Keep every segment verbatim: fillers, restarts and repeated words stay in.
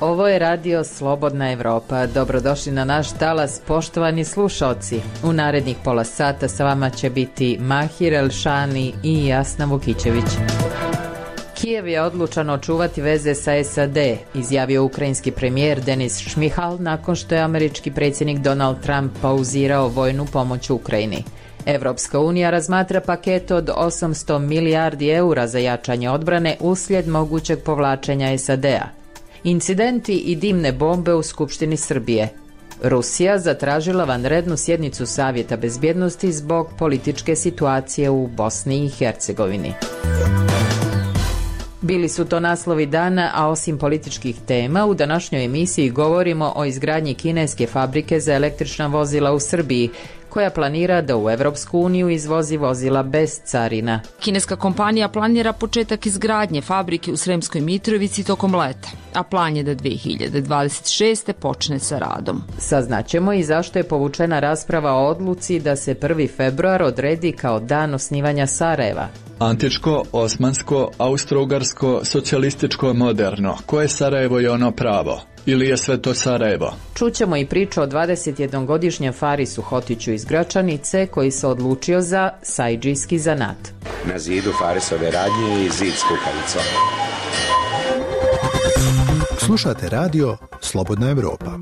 Ovo je radio Slobodna Evropa. Dobrodošli na naš talas, poštovani slušalci. U narednih pola sata sa vama će biti Mahir Elšani i Jasna Vukićević. Kijev je odlučan očuvati veze sa S A D, izjavio ukrajinski premijer Denis Šmihal nakon što je američki predsjednik Donald Trump pauzirao vojnu pomoć Ukrajini. Evropska unija razmatra paket od osamsto milijardi eura za jačanje odbrane uslijed mogućeg povlačenja S A D-a. Incidenti i dimne bombe u Skupštini Srbije. Rusija zatražila vanrednu sjednicu Savjeta bezbjednosti zbog političke situacije u Bosni i Hercegovini. Bili su to naslovi dana, a osim političkih tema, u današnjoj emisiji govorimo o izgradnji kineske fabrike za električna vozila u Srbiji, koja planira da u Evropsku uniju izvozi vozila bez carina. Kineska kompanija planira početak izgradnje fabrike u Sremskoj Mitrovici tokom leta, a plan je da dvije hiljade dvadeset šeste. počne sa radom. Saznaćemo i zašto je povučena rasprava o odluci da se prvi februar odredi kao dan osnivanja Sarajeva. Antičko, osmansko, austro-ugarsko, socijalističko, moderno. Koje Sarajevo je ono pravo? Ili je sve to Sarajevo? Čućemo i priču o dvadesetjednogodišnjem Farisu Hotiću iz Gračanice koji se odlučio za sajdžijski zanat. Na zidu Farisove radnje i zid s kukavicom. Slušate radio Slobodna Evropa.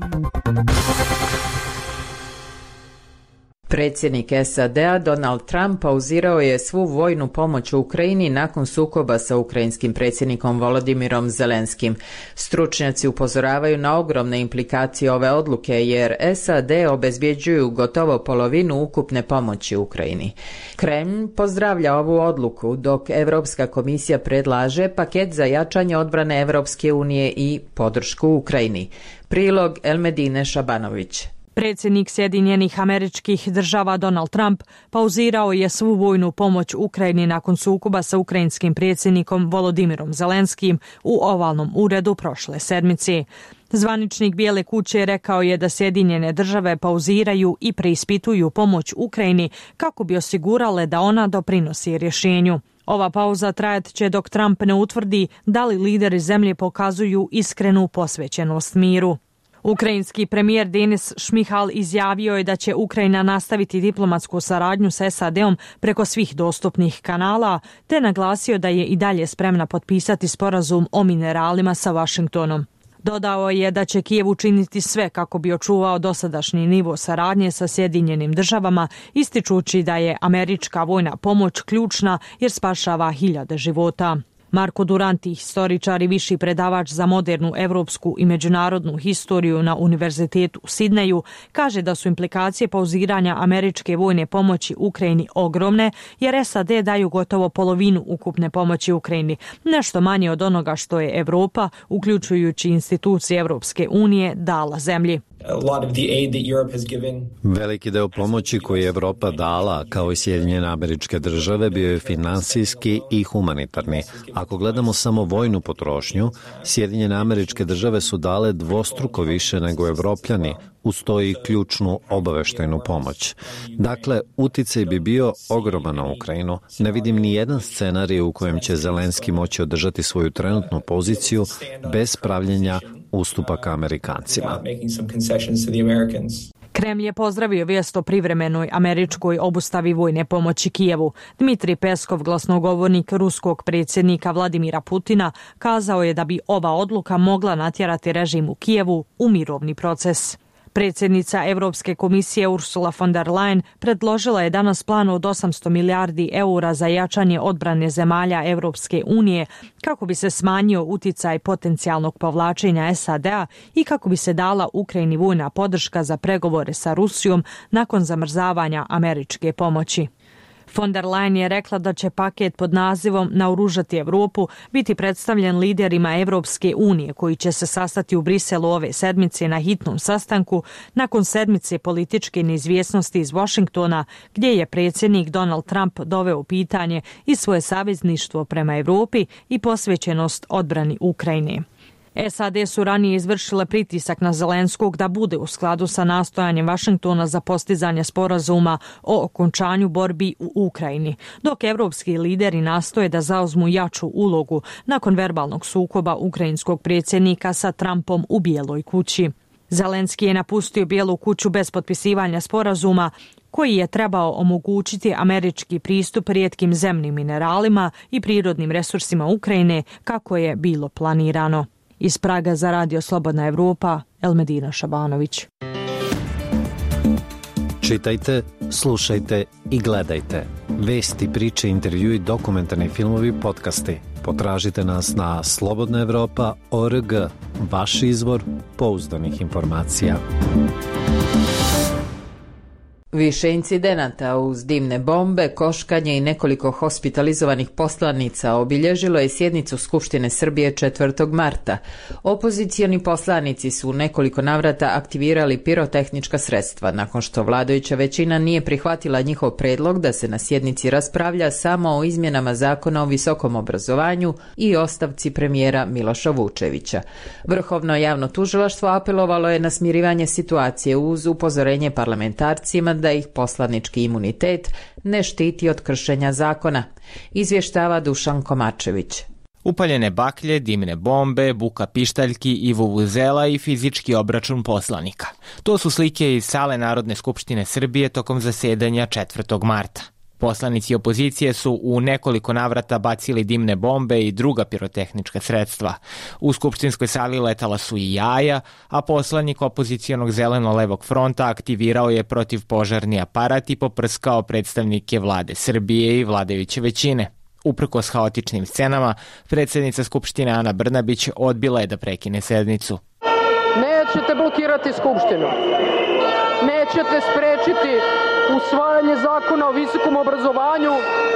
Predsjednik S A D-a Donald Trump pauzirao je svu vojnu pomoć u Ukrajini nakon sukoba sa ukrajinskim predsjednikom Volodimirom Zelenskim. Stručnjaci upozoravaju na ogromne implikacije ove odluke jer S A D obezbjeđuju gotovo polovinu ukupne pomoći Ukrajini. Kremlj pozdravlja ovu odluku dok Europska komisija predlaže paket za jačanje odbrane Europske unije i podršku Ukrajini. Prilog Elmedine Šabanović. Predsjednik Sjedinjenih Američkih Država Donald Trump pauzirao je svu vojnu pomoć Ukrajini nakon sukoba sa ukrajinskim predsjednikom Volodimirom Zelenskim u ovalnom uredu prošle sedmice. Zvaničnik Bijele kuće rekao je da Sjedinjene Države pauziraju i preispituju pomoć Ukrajini kako bi osigurale da ona doprinosi rješenju. Ova pauza trajat će dok Trump ne utvrdi da li lideri zemlje pokazuju iskrenu posvećenost miru. Ukrajinski premijer Denis Šmihal izjavio je da će Ukrajina nastaviti diplomatsku saradnju s S A D-om preko svih dostupnih kanala, te naglasio da je i dalje spremna potpisati sporazum o mineralima sa Washingtonom. Dodao je da će Kijev učiniti sve kako bi očuvao dosadašnji nivo saradnje sa Sjedinjenim Državama, ističući da je američka vojna pomoć ključna jer spašava hiljade života. Marko Duranti, historičar i viši predavač za modernu evropsku i međunarodnu historiju na Univerzitetu u Sidneju, kaže da su implikacije pauziranja američke vojne pomoći Ukrajini ogromne, jer S A D daju gotovo polovinu ukupne pomoći Ukrajini, nešto manje od onoga što je Evropa, uključujući institucije Evropske unije, dala zemlji. Veliki deo pomoći koji je Evropa dala, kao i Sjedinjene Američke Države, bio je finansijski i humanitarni. Ako gledamo samo vojnu potrošnju, Sjedinjene Američke Države su dale dvostruko više nego Evropljani, uz to i ključnu obaveštajnu pomoć. Dakle, uticaj bi bio ogroman na Ukrajinu. Ne vidim ni jedan scenarij u kojem će Zelenski moći održati svoju trenutnu poziciju bez pravljenja ustupaka Amerikancima. Kremlj je pozdravio vijest o privremenoj američkoj obustavi vojne pomoći Kijevu. Dmitrij Peskov, glasnogovornik ruskog predsjednika Vladimira Putina, kazao je da bi ova odluka mogla natjerati režim u Kijevu u mirovni proces. Predsjednica Europske komisije Ursula von der Leyen predložila je danas plan od osamsto milijardi eura za jačanje odbrane zemalja Europske unije kako bi se smanjio uticaj potencijalnog povlačenja S A D-a i kako bi se dala Ukrajini vojna podrška za pregovore sa Rusijom nakon zamrzavanja američke pomoći. Von der Leyen je rekla da će paket pod nazivom Naoružati Evropu biti predstavljen liderima Evropske unije koji će se sastati u Briselu ove sedmice na hitnom sastanku nakon sedmice političke neizvjesnosti iz Washingtona gdje je predsjednik Donald Trump doveo u pitanje i svoje savezništvo prema Evropi i posvećenost odbrani Ukrajine. S A D su ranije izvršile pritisak na Zelenskog da bude u skladu sa nastojanjem Vašingtona za postizanje sporazuma o okončanju borbi u Ukrajini, dok evropski lideri nastoje da zauzmu jaču ulogu nakon verbalnog sukoba ukrajinskog predsjednika sa Trumpom u Bijeloj kući. Zelenski je napustio Bijelu kuću bez potpisivanja sporazuma koji je trebao omogućiti američki pristup rijetkim zemnim mineralima i prirodnim resursima Ukrajine kako je bilo planirano. Iz Praga za Radio Slobodna Evropa, Elmedina Šabanović. Čitajte, slušajte i gledajte. Vesti, priče, intervjui, dokumentarni filmovi, podcasti. Potražite nas na slobodna evropa tačka org, vaš izvor pouzdanih informacija. Više incidenata uz dimne bombe, koškanje i nekoliko hospitalizovanih poslanica obilježilo je sjednicu Skupštine Srbije četvrtog marta. Opozicioni poslanici su u nekoliko navrata aktivirali pirotehnička sredstva, nakon što vladajuća većina nije prihvatila njihov predlog da se na sjednici raspravlja samo o izmjenama zakona o visokom obrazovanju i ostavci premijera Miloša Vučevića. Vrhovno javno tužilaštvo apelovalo je na smirivanje situacije uz upozorenje parlamentarcima da ih poslanički imunitet ne štiti od kršenja zakona, izvještava Dušan Komačević. Upaljene baklje, dimne bombe, buka pištaljki i vuvuzela i fizički obračun poslanika. To su slike iz sale Narodne skupštine Srbije tokom zasedanja četvrtog marta. Poslanici opozicije su u nekoliko navrata bacili dimne bombe i druga pirotehnička sredstva. U skupštinskoj sali letala su i jaja, a poslanik opozicijonog zeleno-levog fronta aktivirao je protivpožarni aparat i poprskao predstavnike vlade Srbije i vladajuće većine. Uprkos haotičnim scenama, predsjednica Skupštine Ana Brnabić odbila je da prekine sednicu. Nećete blokirati Skupštinu. Nećete sprečiti usvajanje zakona o visokom obrazovanju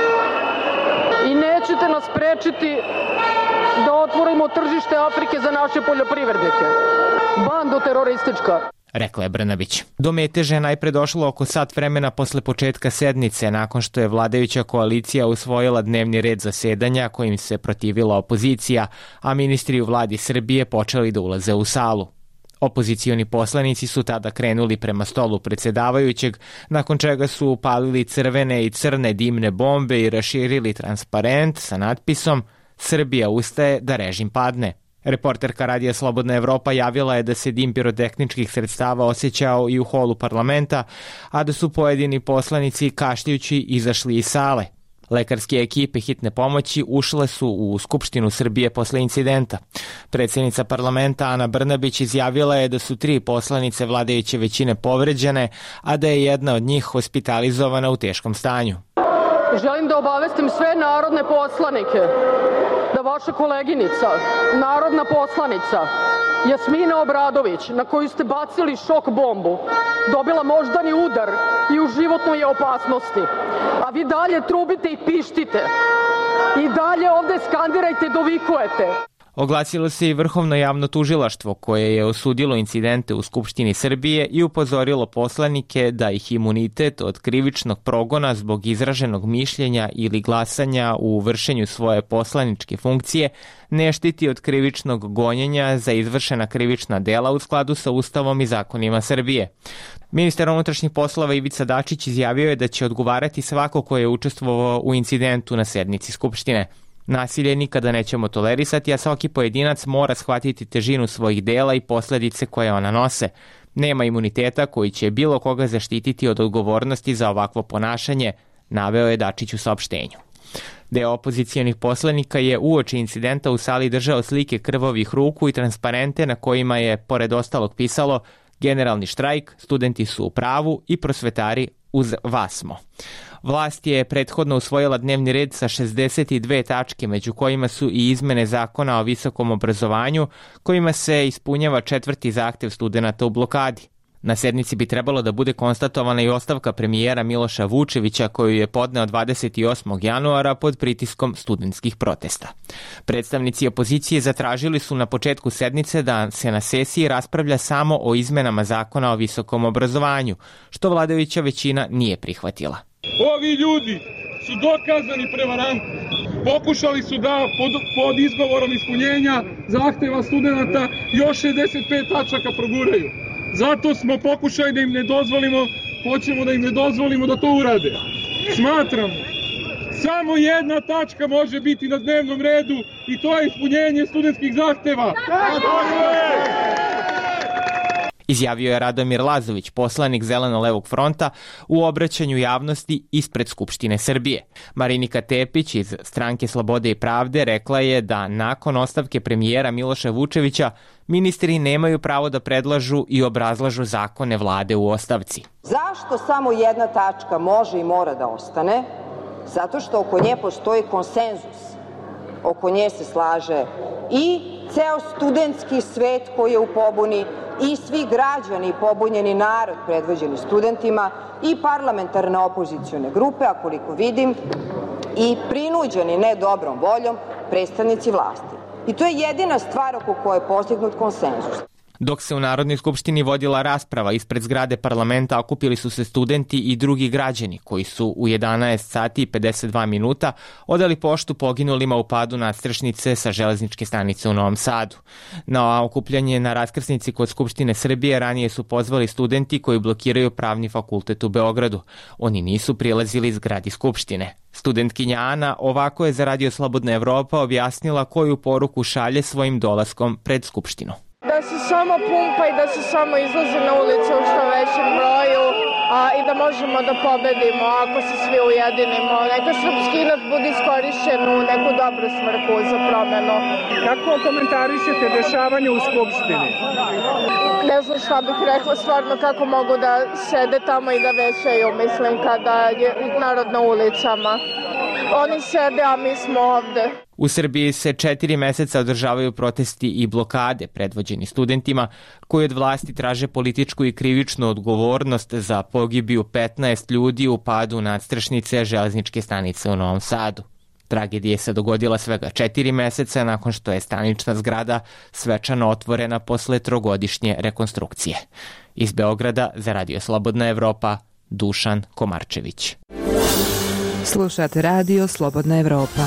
i nećete nas sprečiti da otvorimo tržište Afrike za naše poljoprivrednike. Bando teroristička, rekla je Brnabić. Do meteže je najpre došlo oko sat vremena posle početka sednice, nakon što je vladajuća koalicija usvojila dnevni red zasedanja kojim se protivila opozicija, a ministri u vladi Srbije počeli da ulaze u salu. Opozicioni poslanici su tada krenuli prema stolu predsjedavajućeg, nakon čega su upalili crvene i crne dimne bombe i raširili transparent sa natpisom "Srbija ustaje da režim padne". Reporterka Radija Slobodna Evropa javila je da se dim pirotehničkih sredstava osjećao i u holu parlamenta, a da su pojedini poslanici kašljući izašli iz sale. Lekarske ekipe hitne pomoći ušle su u Skupštinu Srbije posle incidenta. Predsjednica parlamenta Ana Brnabić izjavila je da su tri poslanice vladajuće većine povređene, a da je jedna od njih hospitalizovana u teškom stanju. Želim da obavestim sve narodne poslanike da vaša koleginica, narodna poslanica Jasmina Obradović, na koju ste bacili šok bombu, dobila moždani udar i u životnoj je opasnosti. A vi dalje trubite i pištite. I dalje ovde skandirajte i dovikujete. Oglasilo se i Vrhovno javno tužilaštvo koje je osudilo incidente u Skupštini Srbije i upozorilo poslanike da ih imunitet od krivičnog progona zbog izraženog mišljenja ili glasanja u vršenju svoje poslaničke funkcije ne štiti od krivičnog gonjenja za izvršena krivična dela u skladu sa Ustavom i zakonima Srbije. Ministar unutrašnjih poslova Ivica Dačić izjavio je da će odgovarati svako ko je učestvovao u incidentu na sednici Skupštine. Nasilje nikada nećemo tolerisati, a svaki pojedinac mora shvatiti težinu svojih dela i posljedice koje ona nose. Nema imuniteta koji će bilo koga zaštititi od odgovornosti za ovakvo ponašanje, naveo je Dačić u saopštenju. Deo opozicijonih poslanika je uoči incidenta u sali držao slike krvavih ruku i transparente na kojima je, pored ostalog, pisalo "Generalni štrajk, studenti su u pravu i prosvetari uz vas smo". Vlast je prethodno usvojila dnevni red sa šezdeset dve tačke, među kojima su i izmene zakona o visokom obrazovanju, kojima se ispunjava četvrti zahtev studenata u blokadi. Na sednici bi trebalo da bude konstatovana i ostavka premijera Miloša Vučevića koju je podneo dvadeset osmog januara pod pritiskom studentskih protesta. Predstavnici opozicije zatražili su na početku sednice da se na sesiji raspravlja samo o izmenama zakona o visokom obrazovanju, što vladajuća većina nije prihvatila. Ovi ljudi su dokazani prevaranti. Pokušali su da pod, pod izgovorom ispunjenja zahteva studenta još šezdeset pet tačaka proguraju. Zato smo pokušali da im ne dozvolimo, hoćemo da im ne dozvolimo da to urade. Smatram, samo jedna tačka može biti na dnevnom redu i to je ispunjenje studentskih zahteva. Izjavio je Radomir Lazović, poslanik Zeleno-levog fronta, u obraćanju javnosti ispred Skupštine Srbije. Marinika Tepić iz Stranke Slobode i pravde rekla je da nakon ostavke premijera Miloša Vučevića ministri nemaju pravo da predlažu i obrazlažu zakone vlade u ostavci. Zašto samo jedna tačka može i mora da ostane? Zato što oko nje postoji konsenzus. Oko nje se slaže i ceo studentski svet koji je u pobuni i svi građani i pobunjeni narod predvođeni studentima i parlamentarne opozicione grupe, a koliko vidim i prinuđeni ne dobrom voljom predstavnici vlasti. I to je jedina stvar oko koje je postignut konsenzus. Dok se u Narodnoj skupštini vodila rasprava ispred zgrade parlamenta, okupili su se studenti i drugi građani koji su u jedanaest sati i pedeset dva minuta odali poštu poginulima u padu nadstrešnice sa železničke stanice u Novom Sadu. Na okupljanje na raskrsnici kod Skupštine Srbije ranije su pozvali studenti koji blokiraju Pravni fakultet u Beogradu. Oni nisu prilazili zgradi Skupštine. Studentkinja Ana ovako je za Radio Slobodna Evropa objasnila koju poruku šalje svojim dolaskom pred Skupštinu. Da se samo pumpa i da se samo izlazi na ulicu u što većem broju a, i da možemo da pobedimo ako se svi ujedinimo. Neka srpski inat bude iskorišćen u neku dobru svrhu za promenu. Kako komentarišete dešavanje u Skupštini? Ne znam šta bih rekla, stvarno kako mogu da sede tamo i da većaju, mislim, kada je narod na ulicama. Oni sede, a mi smo ovde. U Srbiji se četiri meseca održavaju protesti i blokade predvođeni studentima koji od vlasti traže političku i krivičnu odgovornost za pogibiju petnaest ljudi u padu nadstrešnice železničke stanice u Novom Sadu. Tragedija se dogodila svega četiri meseca nakon što je stanična zgrada svečano otvorena posle trogodišnje rekonstrukcije. Iz Beograda za Radio Slobodna Evropa, Dušan Komarčević. Slušate Radio Slobodna Evropa.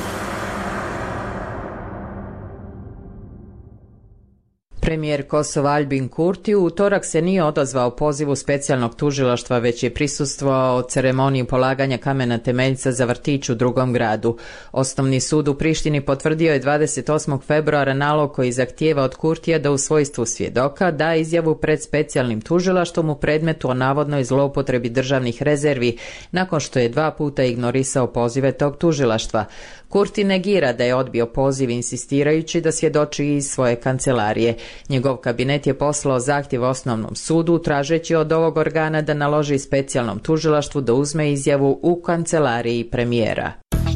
Premijer Kosova Albin Kurti u utorak se nije odazvao pozivu specijalnog tužilaštva, već je prisustvovao ceremoniji polaganja kamena temeljca za vrtić u drugom gradu. Osnovni sud u Prištini potvrdio je dvadeset osmog februara nalog koji zahtijeva od Kurtija da u svojstvu svjedoka da izjavu pred specijalnim tužilaštvom u predmetu o navodnoj zloupotrebi državnih rezervi nakon što je dva puta ignorisao pozive tog tužilaštva. Kurti negira da je odbio poziv insistirajući da svjedoči iz svoje kancelarije. Njegov kabinet je poslao zahtjev osnovnom sudu tražeći od ovog organa da naloži specijalnom tužilaštvu da uzme izjavu u kancelariji premijera.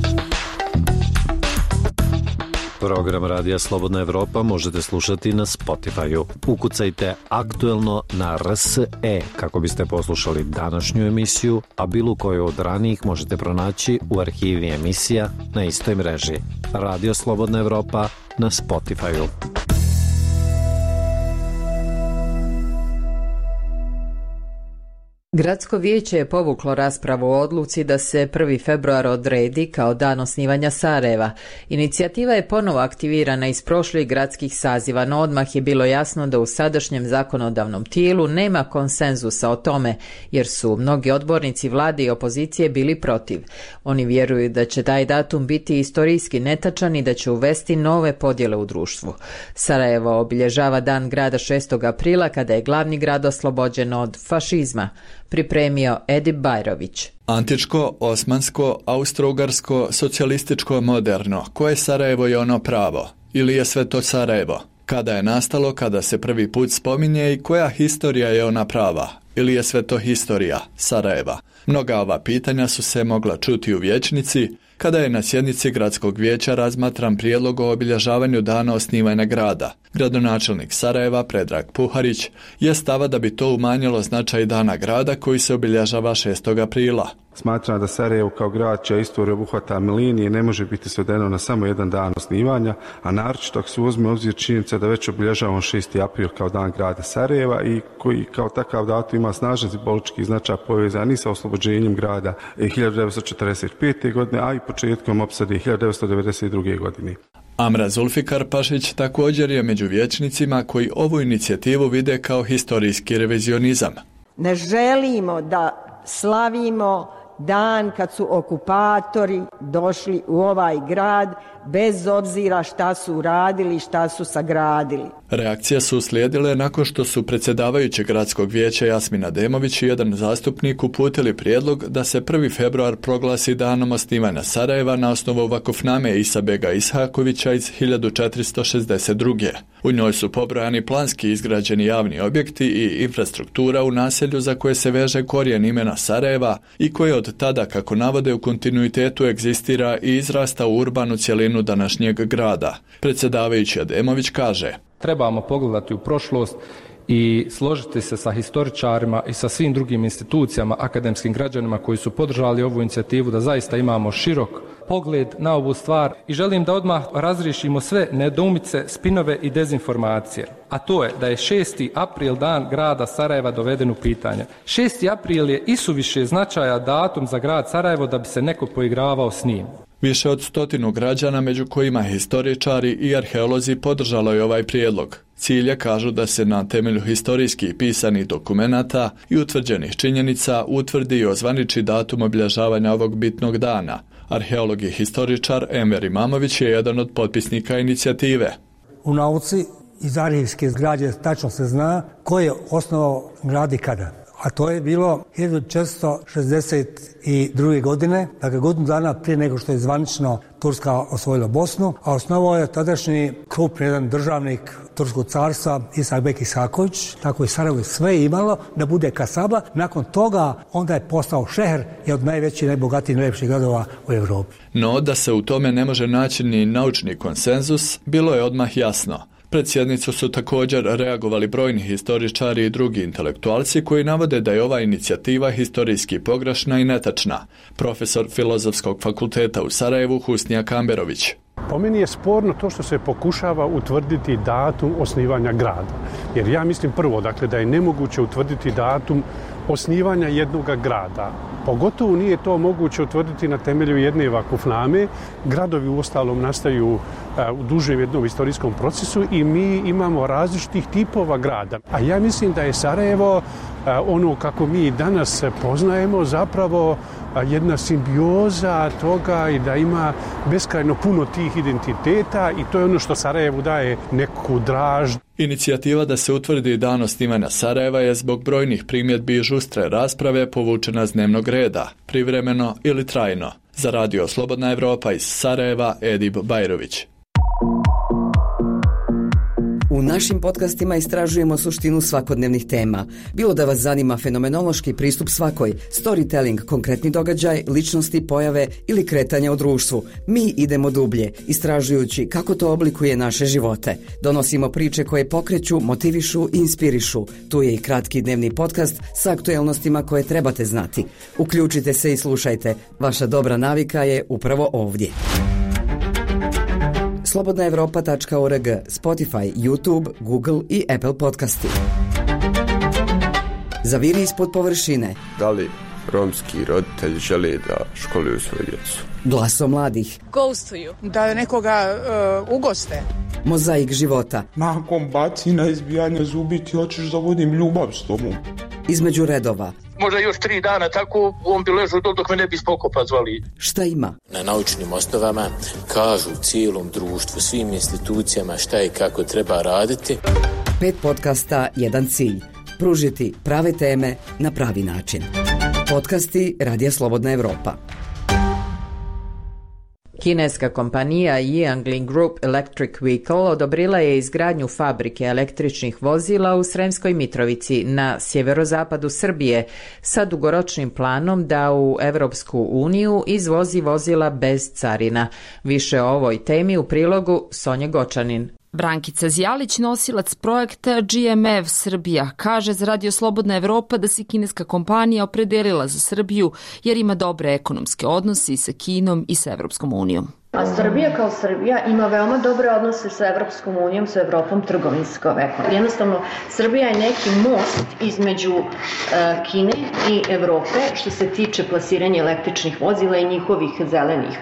Program Radija Slobodna Evropa možete slušati na Spotify-u. Ukucajte aktuelno na R S E kako biste poslušali današnju emisiju, a bilo koju od ranijih možete pronaći u arhivi emisija na istoj mreži. Radio Slobodna Evropa na Spotify-u. Gradsko vijeće je povuklo raspravu o odluci da se prvi februar odredi kao dan osnivanja Sarajeva. Inicijativa je ponovo aktivirana iz prošlih gradskih saziva, no odmah je bilo jasno da u sadašnjem zakonodavnom tijelu nema konsenzusa o tome, jer su mnogi odbornici vlade i opozicije bili protiv. Oni vjeruju da će taj datum biti istorijski netačan i da će uvesti nove podjele u društvu. Sarajevo obilježava dan grada šestog aprila kada je glavni grad oslobođen od fašizma. Pripremio Edip Bajrović. Antičko, osmansko, austrougarsko, socijalističko, moderno. Koje Sarajevo je ono pravo? Ili je sve to Sarajevo? Kada je nastalo, kada se prvi put spominje i koja historija je ona prava? Ili je sve to historija Sarajeva? Mnoga ova pitanja su se mogla čuti u vijećnici kada je na sjednici gradskog vijeća razmatran prijedlog o obilježavanju dana osnivanja grada. Gradonačelnik Sarajeva Predrag Puharić je stava da bi to umanjilo značaj dana grada koji se obilježava šestog aprila. Smatram da Sarajevo kao grad čija istorija obuhvata milenije ne može biti svedeno na samo jedan dan osnivanja, a naročito ako se uzme u obzir činjenica da već obilježavamo šesti april kao dan grada Sarajeva i koji kao takav datum ima snažan simbolički značaj povezan i sa oslobođenjem grada hiljadu devetsto četrdeset pete. godine, a i početkom opsade hiljadu devetsto devedeset druge. godine. Amra Zulfikar Pašić također je među vijećnicima koji ovu inicijativu vide kao historijski revizionizam. Ne želimo da slavimo dan kad su okupatori došli u ovaj grad, bez obzira šta su uradili, šta su sagradili. Reakcije su uslijedile nakon što su predsjedavajući gradskog vijeća Jasmina Demović i jedan zastupnik uputili prijedlog da se prvi februar proglasi danom osnivanja Sarajeva na osnovu vakufname Isa Bega Ishakovića iz hiljadu četiristo šezdeset druge. U njoj su pobrojani planski izgrađeni javni objekti i infrastruktura u naselju za koje se veže korijen imena Sarajeva i koje od tada, kako navode, u kontinuitetu egzistira i izrasta u urbanu cjelinu današnjeg grada. Predsjedavajući Ademović kaže: Trebamo pogledati u prošlost i složiti se sa historičarima i sa svim drugim institucijama, akademskim građanima koji su podržali ovu inicijativu da zaista imamo širok pogled na ovu stvar i želim da odmah razriješimo sve nedoumice, spinove i dezinformacije. A to je da je šesti april dan grada Sarajeva doveden u pitanje. šesti april je isuviše značajan datum za grad Sarajevo da bi se neko poigravao s njim. Više od stotinu građana, među kojima historičari i arheolozi, podržalo je ovaj prijedlog. Cilj je, kažu, da se na temelju historijskih pisanih dokumenata i utvrđenih činjenica utvrdi i ozvaniči datum obilježavanja ovog bitnog dana. Arheolog i historičar Enver Imamović je jedan od potpisnika inicijative. U nauci iz arhivske građe tačno se zna ko je osnovao grad i kada. A to je bilo hiljadu četiristo šezdeset druge. godine, dakle godinu dana prije nego što je zvanično Turska osvojila Bosnu, a osnovao je tadašnji krupni jedan državnik Turskog carstva Isa Bek Ishaković, tako je Sarajevo sve imalo da bude kasaba. Nakon toga onda je postao šeher i od najvećih, najbogatijih, najljepših gradova u Europi. No, da se u tome ne može naći ni naučni konsenzus, bilo je odmah jasno. Pred sjednicu su također reagovali brojni historičari i drugi intelektualci koji navode da je ova inicijativa historijski pogrešna i netačna. Profesor Filozofskog fakulteta u Sarajevu Husnija Kamberović. Po meni je sporno to što se pokušava utvrditi datum osnivanja grada. Jer ja mislim prvo, dakle, da je nemoguće utvrditi datum osnivanja jednog grada. Pogotovo nije to moguće utvrditi na temelju jedne vakufname. Gradovi uostalom nastaju uh, u dužem jednom istorijskom procesu i mi imamo različitih tipova grada. A ja mislim da je Sarajevo, uh, ono kako mi danas poznajemo, zapravo uh, jedna simbioza toga i da ima beskrajno puno tih identiteta i to je ono što Sarajevu daje neku draž. Inicijativa da se utvrdi dan osnivanja Sarajeva je zbog brojnih primjedbi i žustre rasprave povučena s dnevnog reda, privremeno ili trajno. Za radio Slobodna Evropa iz Sarajeva, Edib Bajrović. U našim podcastima istražujemo suštinu svakodnevnih tema. Bilo da vas zanima fenomenološki pristup svakoj, storytelling, konkretni događaj, ličnosti, pojave ili kretanja u društvu, mi idemo dublje, istražujući kako to oblikuje naše živote. Donosimo priče koje pokreću, motivišu i inspirišu. Tu je i kratki dnevni podcast sa aktuelnostima koje trebate znati. Uključite se i slušajte. Vaša dobra navika je upravo ovdje. slobodna evropa tačka org, Spotify, YouTube, Google i Apple podcasti. Zaviri ispod površine. Da li romski roditelji žele da školuju svoju djecu? Glaso mladih. Ghostuju. Da nekoga uh, ugoste. Mozaik života. Nakon bacina, izbijanja zubi ti hoćeš da vodim ljubav s tobom. Između redova. Možda još tri dana tako on bi ležao dok me ne bi spokopa zvali. Šta ima? Na naučnim osnovama kažu cijelom društvu, svim institucijama šta i kako treba raditi. Pet podcasta, jedan cilj. Pružiti prave teme na pravi način. Podcasti Radija Slobodna Evropa. Kineska kompanija Jiangling Group Electric Vehicle odobrila je izgradnju fabrike električnih vozila u Sremskoj Mitrovici na sjeverozapadu Srbije sa dugoročnim planom da u Evropsku uniju izvozi vozila bez carina. Više o ovoj temi u prilogu Sonje Gočanin. Brankica Zjalić, nosilac projekta G M F Srbija, kaže za Radio Slobodna Evropa da se kineska kompanija opredelila za Srbiju jer ima dobre ekonomske odnose i sa Kinom i sa Evropskom unijom. A Srbija kao Srbija ima veoma dobre odnose sa Evropskom unijom, sa Evropom trgovinsko veko. Jednostavno, Srbija je neki most između uh, Kine i Evrope što se tiče plasiranja električnih vozila i njihovih zelenih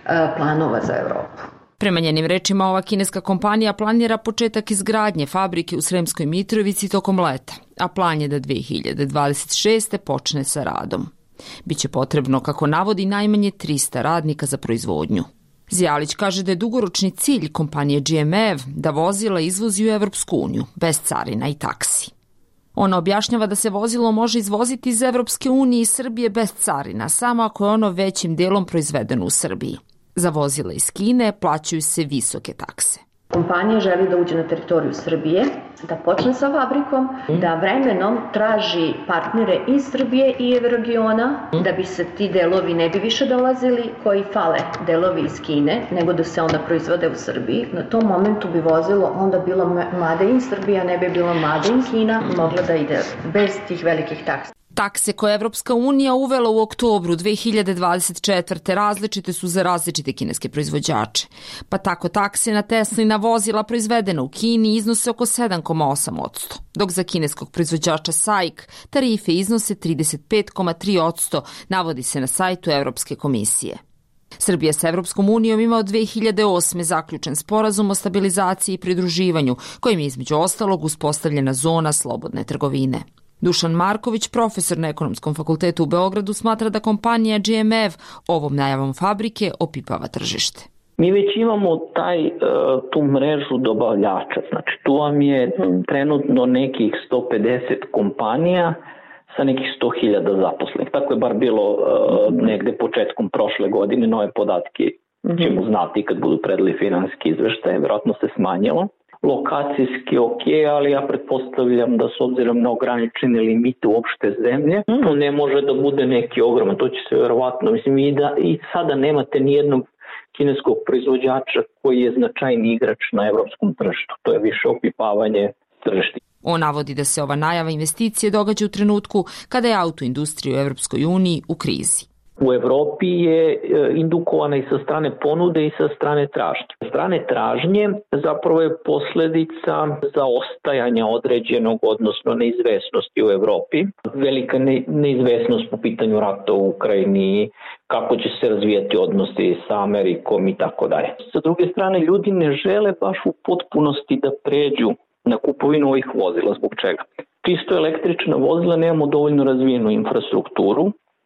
planova za Evropu. Prema njenim rečima, ova kineska kompanija planira početak izgradnje fabrike u Sremskoj Mitrovici tokom leta, a plan je da dve hiljade dvadeset šeste. počne sa radom. Biće potrebno, kako navodi, najmanje trista radnika za proizvodnju. Zijalić kaže da je dugoročni cilj kompanije G M F da vozila izvozi u Evropsku uniju, bez carina i taksi. Ona objašnjava da se vozilo može izvoziti iz Evropske unije i Srbije bez carina, samo ako je ono većim delom proizvedeno u Srbiji. Za vozila iz Kine plaćaju se visoke takse. Kompanija želi da uđe na teritoriju Srbije, da počne sa fabrikom, da vremenom traži partnere iz Srbije i regiona, da bi se ti delovi ne bi više dolazili koji fale delovi iz Kine, nego da se onda proizvode u Srbiji. Na tom momentu bi vozilo onda bilo Made in Srbija, ne bi bilo Made in Kina, mogla da ide bez tih velikih taksi. Takse koje je Evropska unija uvela u oktobru dve hiljade dvadeset četvrte. različite su za različite kineske proizvođače. Pa tako takse na Teslina vozila proizvedena u Kini iznose oko sedam zarez osam posto, dok za kineskog proizvođača S A I K tarife iznose trideset pet zarez tri posto, navodi se na sajtu Evropske komisije. Srbija sa Evropskom unijom ima od dve hiljade osme. zaključen sporazum o stabilizaciji i pridruživanju, kojim je između ostalog uspostavljena zona slobodne trgovine. Dušan Marković, profesor na Ekonomskom fakultetu u Beogradu, smatra da kompanija G M F ovom najavom fabrike opipava tržište. Mi već imamo taj, tu mrežu dobavljača, znači tu vam je trenutno nekih sto pedeset kompanija sa nekih sto hiljada zaposlenih. Tako je bar bilo negde početkom prošle godine, nove podatke ćemo znati kad budu predali finansijski izveštaje, vjerojatno se smanjilo. Lokacijski ok, ali ja pretpostavljam da s obzirom na ograničene limite uopšte zemlje, mm. ne može da bude neki ogroman, to će se vjerovatno, mislim i da i sada nemate ni jednog kineskog proizvođača koji je značajni igrač na evropskom tržištu, to je više opipavanje tržišta. On navodi da se ova najava investicije događa u trenutku kada je autoindustrija u Evropskoj uniji u krizi. U Evropi je indukovana i sa strane ponude i sa strane tražnje. Sa strane tražnje zapravo je posljedica zaostajanja određenog, odnosno neizvesnosti u Evropi. Velika neizvesnost po pitanju rata u Ukrajini, kako će se razvijati odnosi sa Amerikom i tako dalje. Sa druge strane, ljudi ne žele baš u potpunosti da pređu na kupovinu ovih vozila. Zbog čega? Čisto električna vozila nemamo dovoljno razvijenu infrastrukturu.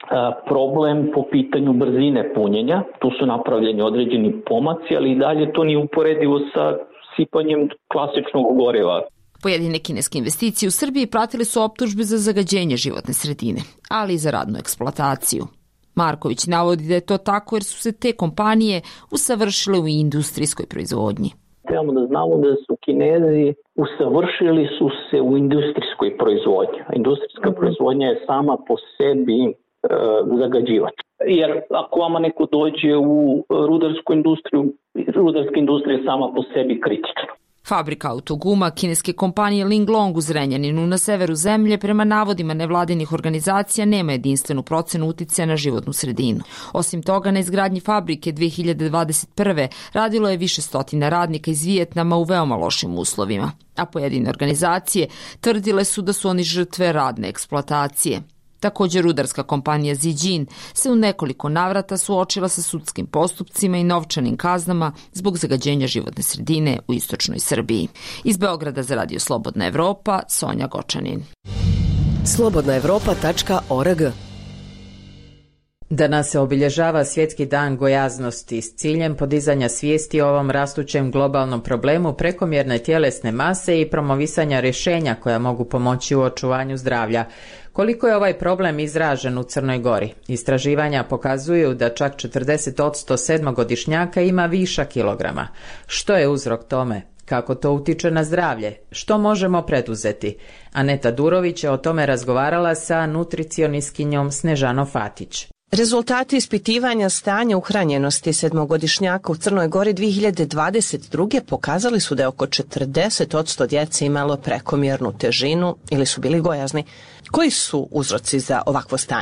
Problem po pitanju brzine punjenja, tu su napravljeni određeni pomaci, ali i dalje to nije uporedivo sa sipanjem klasičnog goriva. Pojedine kineske investicije u Srbiji pratile su optužbe za zagađenje životne sredine, ali i za radnu eksploataciju. Marković navodi da je to tako jer su se te kompanije usavršile u industrijskoj proizvodnji. Trebamo da znamo da su Kinezi usavršili su se u industrijskoj proizvodnji. Industrijska proizvodnja je sama po sebi zagađivač. Jer ako vama neko dođe u rudarsku industriju, rudarska industrija je sama po sebi kritična. Fabrika autoguma kineske kompanije Linglong u Zrenjaninu na severu zemlje prema navodima nevladinih organizacija nema jedinstvenu procenu uticaja na životnu sredinu. Osim toga, na izgradnji fabrike dve hiljade dvadeset prve. radilo je više stotina radnika iz Vijetnama u veoma lošim uslovima, a pojedine organizacije tvrdile su da su oni žrtve radne eksploatacije. Također, rudarska kompanija Zijin se u nekoliko navrata suočila sa sudskim postupcima i novčanim kaznama zbog zagađenja životne sredine u istočnoj Srbiji. Iz Beograda za Radio Slobodna Evropa, Sonja Gočanin. slobodna evropa tačka org. Danas se obilježava Svjetski dan gojaznosti s ciljem podizanja svijesti o ovom rastućem globalnom problemu prekomjerne tjelesne mase i promovisanja rješenja koja mogu pomoći u očuvanju zdravlja. Koliko je ovaj problem izražen u Crnoj Gori? Istraživanja pokazuju da čak četrdeset posto sedmogodišnjaka ima višak kilograma. Što je uzrok tome? Kako to utiče na zdravlje? Što možemo preduzeti? Aneta Durović je o tome razgovarala sa nutricionistkinjom Snežano Fatić. Rezultati ispitivanja stanja uhranjenosti sedmogodišnjaka u Crnoj Gori dve hiljade dvadeset druge. pokazali su da je oko četrdeset posto djece imalo prekomjernu težinu ili su bili gojazni. Koji su uzroci za ovakvo stanje?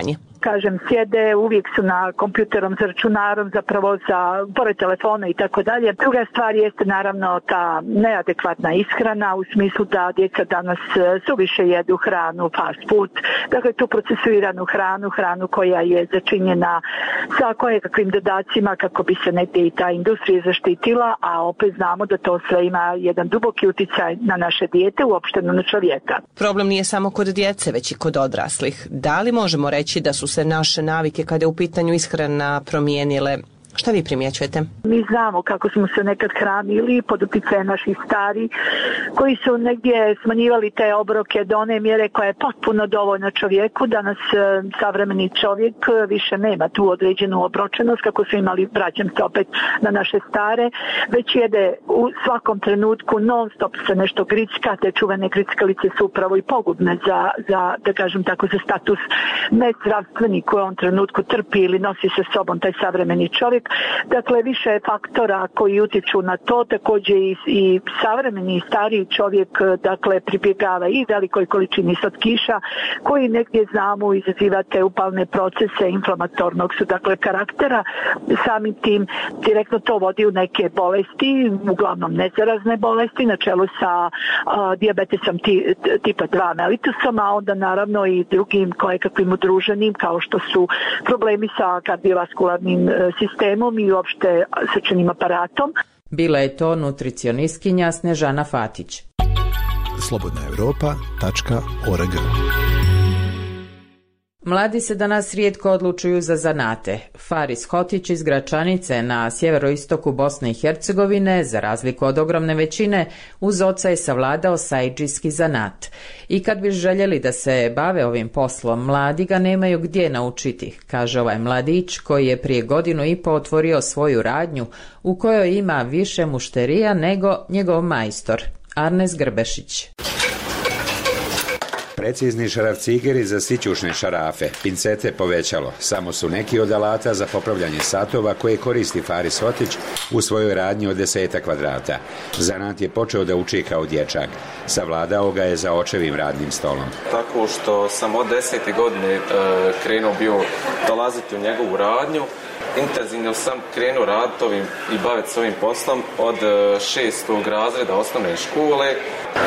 kažem, sjede, uvijek su na kompjuterom za računarom, zapravo za pored telefona i tako dalje. Druga stvar jeste naravno ta neadekvatna ishrana u smislu da djeca danas suviše jedu hranu, fast food, dakle tu procesuiranu hranu, hranu koja je začinjena sa kojekakvim dodacima kako bi se negdje i ta industrija zaštitila, a opet znamo da to sve ima jedan duboki utjecaj na naše dijete, uopšteno na čovjeka. Problem nije samo kod djece, već i kod odraslih. Da li možemo reći da su se naše navike kada je u pitanju ishrana promijenile? Šta vi primjećujete? Mi znamo kako smo se nekad hranili pod utjecajem naših stari koji su negdje smanjivali te obroke do one mjere koja je potpuno dovoljna čovjeku. Danas savremeni čovjek više nema tu određenu obročenost kako su imali, vraćam se opet na naše stare, već jede u svakom trenutku non stop se nešto gricka. Te čuvene grickalice su upravo i pogubne za, za da kažem tako, za status nezdravstveni koji u ovom trenutku trpi ili nosi sa sobom taj savremeni čovjek. Dakle, više je faktora koji utječu na to, također i, i savremeni stariji čovjek dakle pribjegava i velikoj količini slatkiša koji negdje znamo izaziva te upalne procese inflamatornog su dakle karaktera. Samim tim direktno to vodi u neke bolesti, uglavnom nezarazne bolesti, na čelu sa a, dijabetesom ti, tipa dva mellitusom, a onda naravno i drugim kojekakvim udruženim kao što su problemi sa kardiovaskularnim sistemom i uopšte srčanim aparatom. Bila je to nutricionistkinja Snežana Fatić. slobodna europa tačka org. Mladi se danas rijetko odlučuju za zanate. Faris Hotić iz Gračanice na sjeveroistoku Bosne i Hercegovine, za razliku od ogromne većine, uz oca je savladao sajdžijski zanat. I kad bi željeli da se bave ovim poslom, mladi ga nemaju gdje naučiti, kaže ovaj mladić koji je prije godinu i po otvorio svoju radnju u kojoj ima više mušterija nego njegov majstor, Arnes Grbešić. Precizni šarafcigeri za sićušne šarafe, pincete, povećalo, samo su neki od alata za popravljanje satova koje koristi Faris Hotić u svojoj radnji od deseta kvadrata. Zanat je počeo da uči kao dječak. Savladao ga je za očevim radnim stolom. Tako što sam od desete godine e, krenuo bio dolaziti u njegovu radnju. Intenzivno sam krenuo raditi ovim i baviti s ovim poslom od šestog razreda osnovne škole.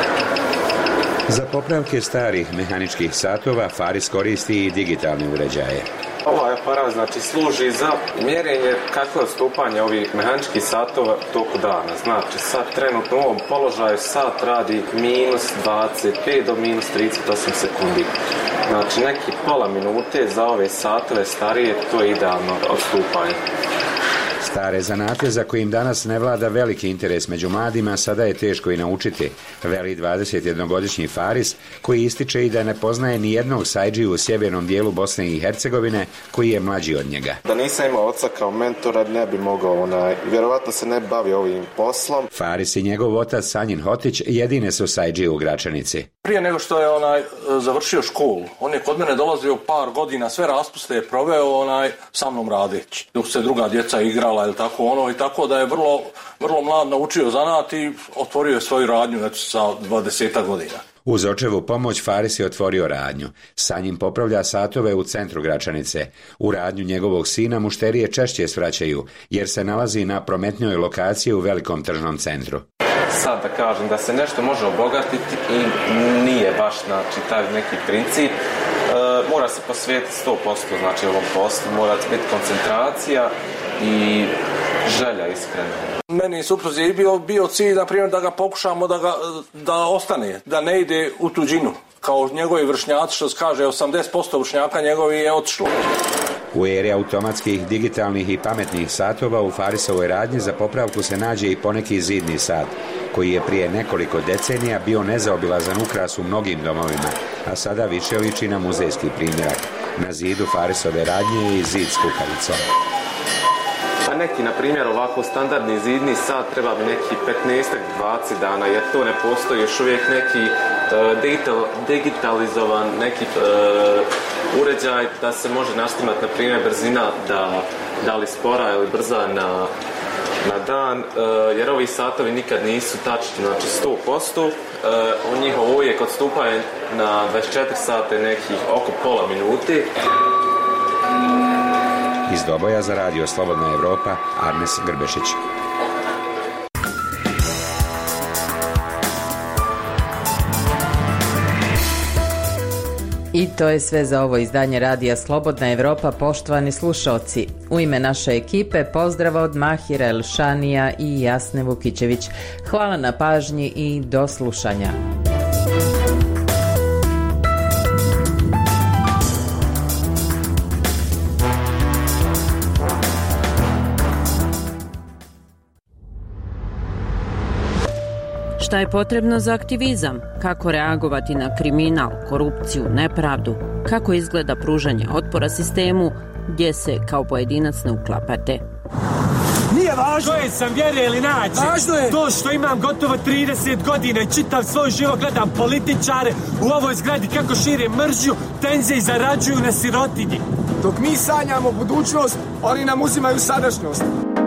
Za popravke starih mehaničkih satova Faris koristi i digitalne uređaje. Ovaj aparat znači služi za mjerenje kakvo je odstupanje ovih mehaničkih satova toku dana. Znači sad trenutno u ovom položaju sat radi minus dvadeset pet do minus trideset osam sekundi. Znači neki pola minute za ove satove starije, to je idealno odstupanje. Stare zanate za kojim danas ne vlada veliki interes među mladima sada je teško i naučiti, veli dvadesetjednogodišnji Faris, koji ističe i da ne poznaje ni jednog sajdžiju u sjevernom dijelu Bosne i Hercegovine koji je mlađi od njega. Da nisam imao oca kao mentora ne bi mogao, onaj, vjerovatno se ne bi bavio ovim poslom. Faris i njegov otac Sanjin Hotić jedine su sajdžije u Gračanici. Prije nego što je onaj završio školu, on je kod mene dolazio par godina, sve raspuste je proveo onaj sa mnom radeći, dok se druga djeca igrala ili tako ono, i tako da je vrlo, vrlo mlad naučio zanat i otvorio je svoju radnju znači, sa dvadeset godina. Uz očevu pomoć Faris je otvorio radnju. Sa njim popravlja satove u centru Gračanice. U radnju njegovog sina mušterije češće svraćaju, jer se nalazi na prometnjoj lokaciji u velikom tržnom centru. Sad da kažem da se nešto može obogatiti i nije baš znači, taj neki princip. E, mora se posvetiti sto posto znači, ovom poslu, mora biti koncentracija i želja iskreno. Meni supruzi je bio, bio cilj, na primjer, da ga pokušamo da, ga, da ostane, da ne ide u tuđinu. Kao njegovi vršnjaci, što se kaže, osamdeset posto vršnjaka njegovi je otišlo. U eri automatskih, digitalnih i pametnih satova u Farisovoj radnji za popravku se nađe i poneki zidni sat, koji je prije nekoliko decenija bio nezaobilazan ukras u mnogim domovima, a sada više liči na muzejski primjerak. Na zidu Farisove radnje je i zid s kukavicom. Pa neki, na primjer, ovako standardni zidni sat treba bi neki petnaest do dvadeset dana, jer to ne postoji još uvijek neki uh, digital, digitalizovan neki uh, uređaj da se može naštimati, na primjer, brzina da, da li spora ili brza na, na dan, uh, jer ovi satovi nikad nisu tačni, znači sto posto. Uh, njihov uvijek odstupanje na dvadeset četiri sata nekih oko pola minuti. Iz Doboja za radio Slobodna Evropa, Arnes Grbešić. I to je sve za ovo izdanje radija Slobodna Evropa, poštovani slušalci. U ime naše ekipe pozdrav od Mahira Elšanija i Jasne Vukićević. Hvala na pažnji i do slušanja. Šta je potrebno za aktivizam? Kako reagovati na kriminal, korupciju, nepravdu? Kako izgleda pružanje otpora sistemu gdje se kao pojedinac ne uklapate? Nije važno je sam vjere ili nađe. Važno je to što imam gotovo trideset godina i čitav svoj život gledam političare u ovoj zgradi kako šire mržnju, tenzije i zarađuju na sirotinji. Dok mi sanjamo budućnost, oni nam uzimaju sadašnjost.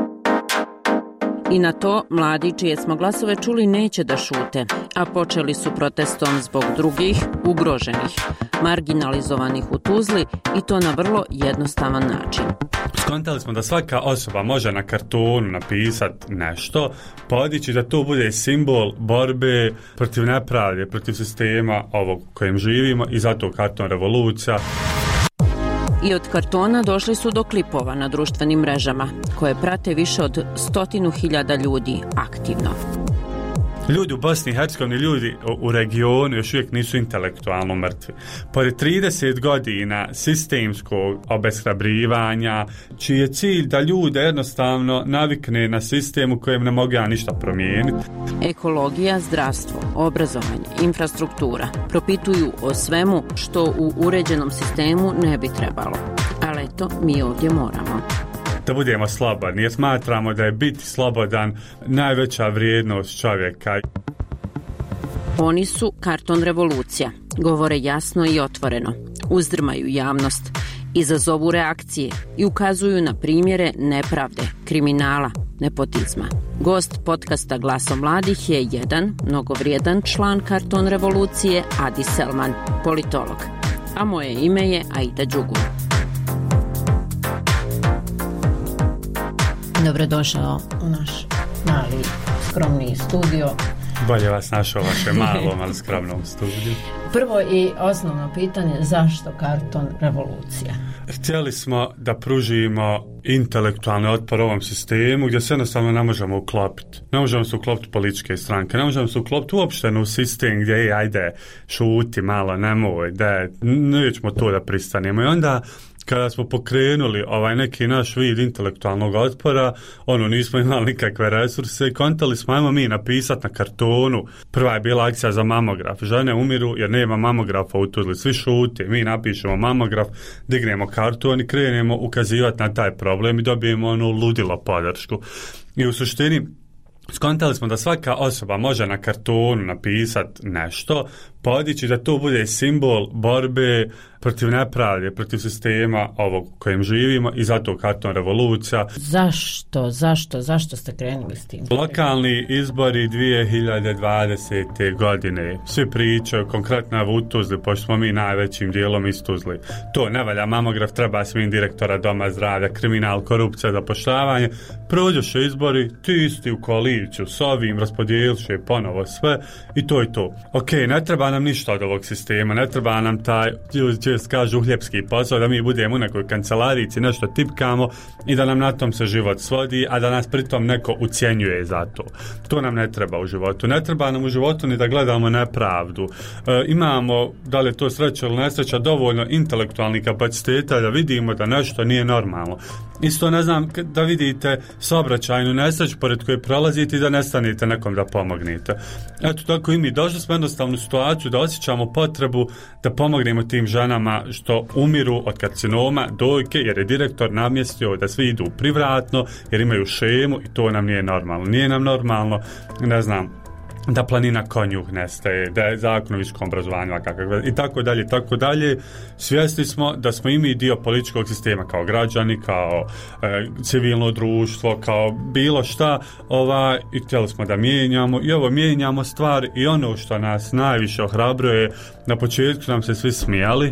I na to mladi čije smo glasove čuli neće da šute, a počeli su protestom zbog drugih, ugroženih, marginalizovanih u Tuzli i to na vrlo jednostavan način. Skontali smo da svaka osoba može na kartonu napisati nešto, podići da to bude simbol borbe protiv nepravde, protiv sistema ovog kojem živimo i zato karton revolucija. I od kartona došli su do klipova na društvenim mrežama, koje prate više od stotinu hiljada ljudi aktivno. Ljudi u Bosni i Hercegovini, ljudi u regionu još uvijek nisu intelektualno mrtvi. Pored trideset godina sistemskog obeshrabrivanja, čiji je cilj da ljude jednostavno navikne na sistem u kojem ne mogu ja ništa promijeniti. Ekologija, zdravstvo, obrazovanje, infrastruktura propituju o svemu što u uređenom sistemu ne bi trebalo. Ali eto, mi ovdje moramo. Da budemo slobodni, jer smatramo da je biti slobodan najveća vrijednost čovjeka. Oni su karton revolucija, govore jasno i otvoreno, uzdrmaju javnost, izazovu reakcije i ukazuju na primjere nepravde, kriminala, nepotizma. Gost podcasta Glasom mladih je jedan mnogovrijedan član karton revolucije, Adi Selman, politolog. A moje ime je Aida Đugun. Dobrodošao u naš mali, skromni studio. Bolje vas našao vaše malom, ali skromnom studiju. Prvo i osnovno pitanje, zašto karton revolucija? Htjeli smo da pružimo intelektualni otpor ovom sistemu gdje se jednostavno ne možemo uklopiti. Ne možemo se uklopiti političke stranke, ne možemo se uklopiti uopšte u sistem gdje je, ajde, šuti malo, nemoj, da nećemo to da pristanemo. I onda kada smo pokrenuli ovaj neki naš vid intelektualnog otpora, ono, nismo imali nikakve resurse i kontali smo, ajmo mi napisati na kartonu. Prva je bila akcija za mamograf. Žene umiru jer nema mamografa u Tuzli. Svi šute, mi napišemo mamograf, dignemo karton i krenemo ukazivati na taj problem i dobijemo onu ludilo podršku. I u suštini skontali smo da svaka osoba može na kartonu napisati nešto, podići da to bude simbol borbe protiv nepravde, protiv sistema ovog kojem živimo i zato karton revolucija. Zašto, zašto, zašto ste krenuli s tim? Lokalni izbori dvije hiljade dvadesete. godine. Svi pričaju konkretno u Tuzli, pošto smo mi najvećim dijelom iz Tuzli. To ne valja, mamograf, treba svim direktora doma zdravlja, kriminal, korupcija, zapošljavanje. Prođoše izbori, ti isti u koaliciju s ovim, raspodijeliše ponovo sve i to je to. Ok, ne treba nam ništa od ovog sistema, ne treba nam taj, čest kažu, uhljepski posao, da mi budemo u nekoj kancelarici, nešto tipkamo i da nam na tom se život svodi, a da nas pritom neko ucjenjuje za to. To nam ne treba u životu. Ne treba nam u životu ni da gledamo nepravdu. E, imamo, da li je to sreća ili nesreća, dovoljno intelektualnih kapaciteta da vidimo da nešto nije normalno. Isto ne znam, da vidite saobraćajnu nesreću pored koje prolazite i da ne stanete nekom da pomognete. Eto, tako i mi došli smo jednostavnu situaciju da osjećamo potrebu da pomognemo tim ženama što umiru od karcinoma dojke, jer je direktor namjestio da svi idu privratno, jer imaju šemu i to nam nije normalno. Nije nam normalno, ne znam, da planina konjuh nestaje, da je zakon o visokom obrazovanju i tako dalje, tako dalje. Svjesni smo da smo i mi dio političkog sistema kao građani, kao e, civilno društvo, kao bilo šta, ovaj, i htjeli smo da mijenjamo i ovo mijenjamo stvari i ono što nas najviše ohrabruje, na početku nam se svi smijali,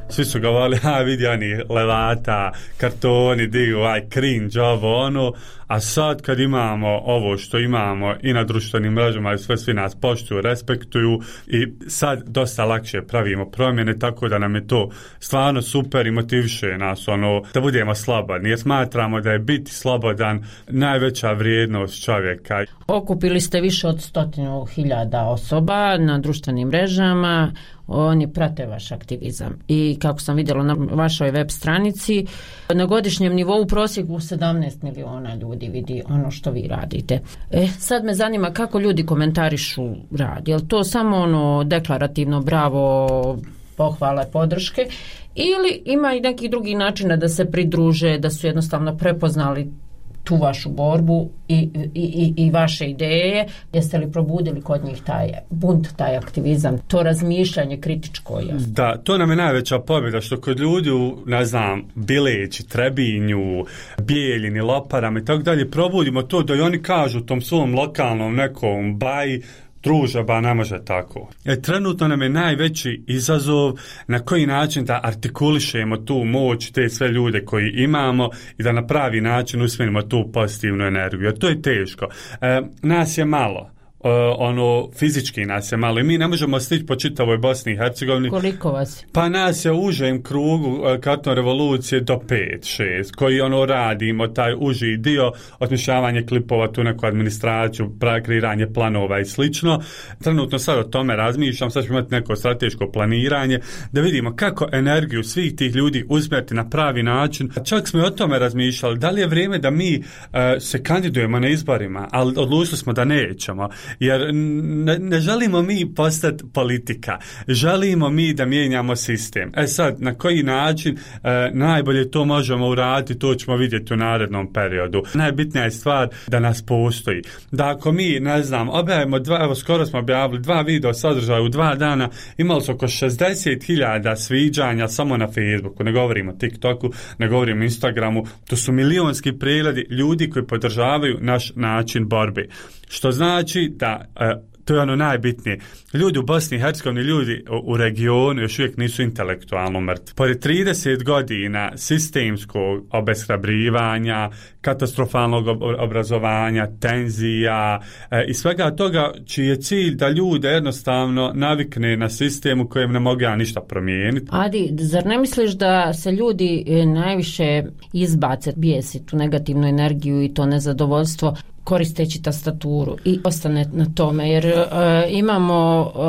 svi su govorili, a vidi oni levata, kartoni, digu, aj cringe, ovo, ono, a sad kad imamo ovo što imamo i na društvenim mrežama i sve svi nas poštuju, respektuju i sad dosta lakše pravimo promjene, tako da nam je to stvarno super i motiviše nas, ono, da budemo slobodni, jer smatramo da je biti slobodan najveća vrijednost čovjeka. Okupili ste više od stotinu hiljada osoba na društvenim mrežama, oni prate vaš aktivizam i kako sam vidjela na vašoj web stranici, na godišnjem nivou u prosjeku sedamnaest miliona ljudi vidi ono što vi radite. E, sad me zanima kako ljudi komentarišu rad, je li to samo ono deklarativno bravo, pohvale, podrške, ili ima i neki drugi načina da se pridruže, da su jednostavno prepoznali tu vašu borbu i, i, i, i vaše ideje? Jeste li probudili kod njih taj bunt, taj aktivizam, to razmišljanje kritičko? Jasno? Da, to nam je najveća pobjeda, što kod ljudi u, ne znam, Bileći, Trebinju, Bijeljini, Loparama i tako dalje, probudimo to da i oni kažu tom svom lokalnom nekom baji, druže, ba ne može tako. E, trenutno nam je najveći izazov na koji način da artikulišemo tu moć, te sve ljude koji imamo i da na pravi način usmjerimo tu pozitivnu energiju. Jer to je teško. E, nas je malo. Uh, ono, fizički nas je malo i mi ne možemo stići po čitavoj Bosni i Hercegovini. Koliko vas? Pa nas je u užem krugu uh, Karton revolucije do pet šest koji ono radimo, taj uži dio, osmišljavanje klipova, tu neku administraciju, kreiranje planova i slično. Trenutno sad o tome razmišljam, sad ćemo imati neko strateško planiranje, da vidimo kako energiju svih tih ljudi usmjeriti na pravi način. Čak smo i o tome razmišljali, da li je vrijeme da mi uh, se kandidujemo na izborima, ali odlučili smo da nećemo. Jer ne, ne želimo mi postati politika, želimo mi da mijenjamo sistem. E sad, na koji način e, najbolje to možemo uraditi, to ćemo vidjeti u narednom periodu. Najbitnija je stvar da nas postoji. Da ako mi, ne znam, objavimo dva, evo skoro smo objavili dva video sadržaja u dva dana, imali su oko šezdeset hiljada sviđanja samo na Facebooku, ne govorimo o TikToku, ne govorimo o Instagramu, to su milionski pregledi ljudi koji podržavaju naš način borbe. Što znači da, e, to je ono najbitnije, ljudi u Bosni i Hercegovini, ljudi u, u regionu još uvijek nisu intelektualno mrtvi. Pored trideset godina sistemskog obeshrabrivanja, katastrofalnog ob- obrazovanja, tenzija e, i svega toga, čiji je cilj da ljude jednostavno navikne na sistem u kojem ne mogu ja ništa promijeniti. Adi, zar ne misliš da se ljudi najviše izbace, bijesi tu negativnu energiju i to nezadovoljstvo koristeći tastaturu i ostane na tome, jer uh, imamo uh,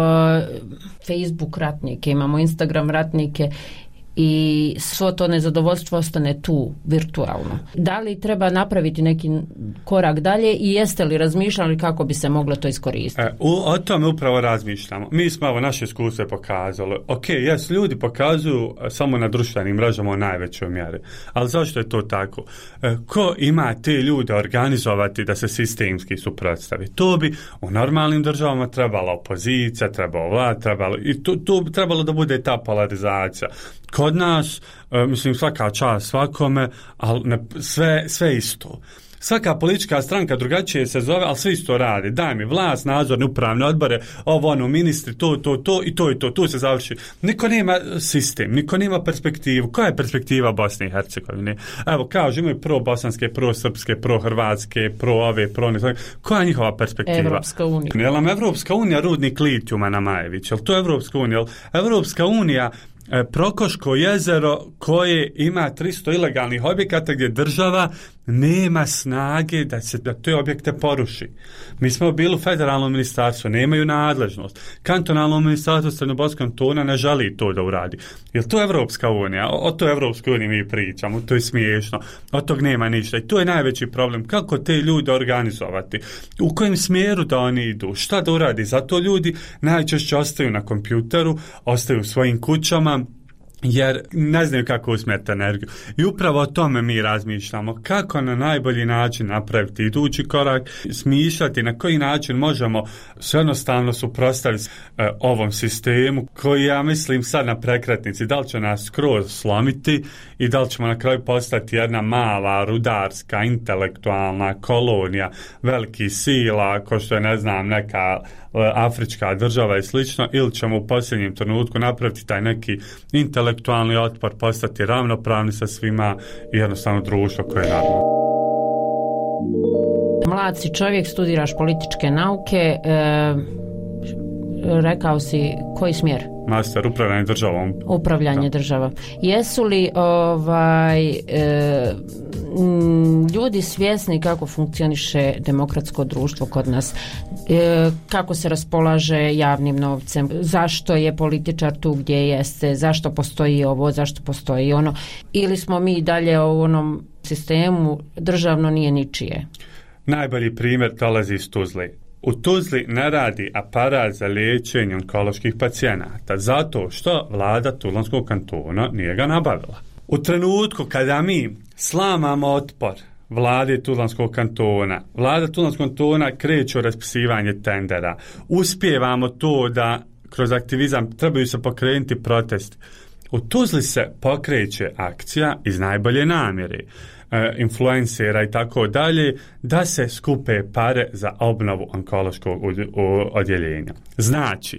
Facebook ratnike, imamo Instagram ratnike i svo to nezadovoljstvo ostane tu virtualno. Da li treba napraviti neki korak dalje i jeste li razmišljali kako bi se moglo to iskoristiti? E, u, o tome upravo razmišljamo. Mi smo ovo naše iskustvo pokazali. Ok, jes, ljudi pokazuju samo na društvenim mrežama u najvećoj mjeri. Ali zašto je to tako? E, ko ima te ljude organizovati da se sistemski suprotstavi? To bi u normalnim državama trebala opozicija, trebalo vlad, trebalo i tu, tu bi trebalo da bude ta polarizacija. Kod nas, e, mislim, svaka čast svakome, ali ne, sve, sve isto. Svaka politička stranka drugačije se zove, ali sve isto radi. Daj mi vlast, nadzorne upravne odbore, ovo, ono, ministri, to, to, to i to i to, tu se završi. Niko nema sistem, niko nema perspektivu. Koja je perspektiva Bosne i Hercegovine? Evo, kažu, imaju pro-bosanske, pro-srpske, pro-hrvatske, pro-ove, pro-ne. Koja je njihova perspektiva? Evropska unija. Je li nam Evropska unija rudnik litijuma na Majević? Je li to Evropska unija? Je li Evropska unija Prokoško jezero koje ima tristo ilegalnih objekata gdje država nema snage da se da te objekte poruši. Mi smo bili u federalnom ministarstvu, nemaju nadležnost. Kantonalno ministarstvo Srednjoboskog kantona ne želi to da uradi. Jer to je Evropska unija, o, o toj Evropskoj uniji mi pričamo, to je smiješno, od tog nema ništa. I to je najveći problem, kako te ljude organizovati, u kojem smjeru da oni idu, šta da uradi. Zato ljudi najčešće ostaju na kompjuteru, ostaju u svojim kućama, jer ne znaju kako usmjeriti energiju. I upravo o tome mi razmišljamo, kako na najbolji način napraviti idući korak, smišljati na koji način možemo se jednostavno suprotstaviti e, ovom sistemu koji, ja mislim, sad na prekretnici, da li će nas skroz slomiti i da li ćemo na kraju postati jedna mala, rudarska, intelektualna kolonija velikih sila, ko što je, ne znam, neka afrička država i slično, ili ćemo u posljednjem trenutku napraviti taj neki intelektualni intelektualni otpor, postati ravnopravni sa svima i jednostavno društvo koje je normalno. Mlad si čovjek, studiraš političke nauke, e, rekao si koji smjer? Master, upravljanje državom. Upravljanje da. država. Jesu li ovaj, e, ljudi svjesni kako funkcioniše demokratsko društvo kod nas? E, kako se raspolaže javnim novcem? Zašto je političar tu gdje jeste? Zašto postoji ovo? Zašto postoji ono? Ili smo mi dalje u onom sistemu državno nije ničije? Najbolji primjer dolazi iz Tuzle. U Tuzli ne radi aparat za liječenje onkoloških pacijenata zato što vlada Tuzlanskog kantona nije ga nabavila. U trenutku kada mi slamamo otpor vlade Tuzlanskog kantona, vlada Tuzlanskog kantona kreće u raspisivanje tendera, uspijevamo to da kroz aktivizam trebaju se pokrenuti protesti. U Tuzli se pokreće akcija iz najbolje namjere, influencera i tako dalje, da se skupe pare za obnovu onkološkog odjeljenja. Znači,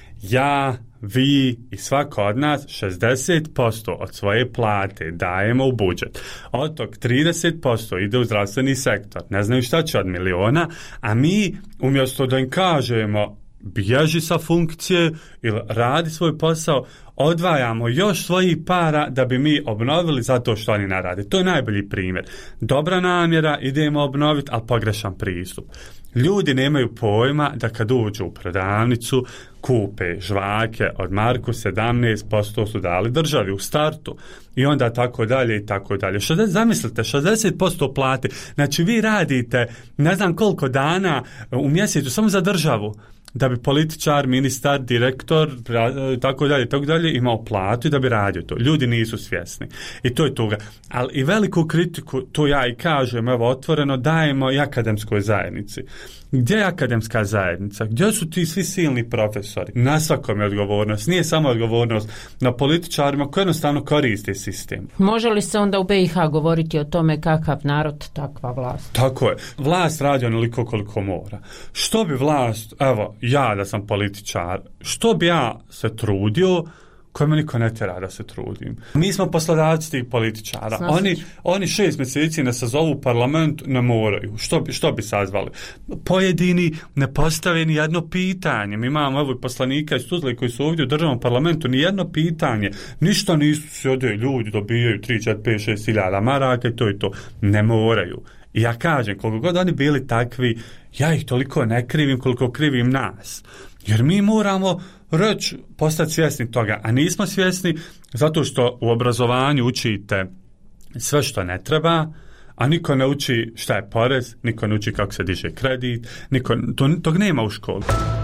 ja, vi i svako od nas šezdeset posto od svoje plate dajemo u budžet. Od tog trideset posto ide u zdravstveni sektor. Ne znaju šta će od miliona, a mi umjesto da im kažemo bježi sa funkcije ili radi svoj posao, odvajamo još svojih para da bi mi obnovili zato što oni ne rade. To je najbolji primjer. Dobra namjera, idemo obnoviti, ali pogrešan pristup. Ljudi nemaju pojma da kad uđu u prodavnicu, kupe žvake od marku, sedamnaest posto su dali državi u startu i onda tako dalje i tako dalje. šezdeset, zamislite, šezdeset posto plate. Znači vi radite ne znam koliko dana u mjesecu samo za državu, da bi političar, ministar, direktor, tako dalje, tako dalje, imao platu i da bi radio to. Ljudi nisu svjesni. I to je toga. Ali i veliku kritiku, to ja i kažem, evo, otvoreno, dajemo i akademskoj zajednici. Gdje je akademska zajednica? Gdje su ti svi silni profesori? Na svakom je odgovornost. Nije samo odgovornost na političarima koji jednostavno koriste sistem. Može li se onda u B i H govoriti o tome kakav narod, takva vlast? Tako je. Vlast radi onoliko koliko mora. Što bi vlast, evo, ja da sam političar, što bi ja se trudio, koje me niko ne tjera da se trudim. Mi smo poslodavci tih političara. Oni, oni šest mjeseci ne sazovu u parlament, ne moraju. Što bi, što bi sazvali? Pojedini ne postave ni jedno pitanje. Mi imamo evo poslanika iz Tuzle koji su ovdje u državnom parlamentu, ni jedno pitanje. Ništa nisu se ovdje ljudi dobijaju tri, četiri, pet, šest hiljada maraka i to i to. Ne moraju. I ja kažem, koliko god oni bili takvi, ja ih toliko ne krivim koliko krivim nas. Jer mi moramo reći, postati svjesni toga, a nismo svjesni zato što u obrazovanju učite sve što ne treba, a niko ne uči šta je porez, niko ne uči kako se diže kredit, niko, to, tog nema u školi.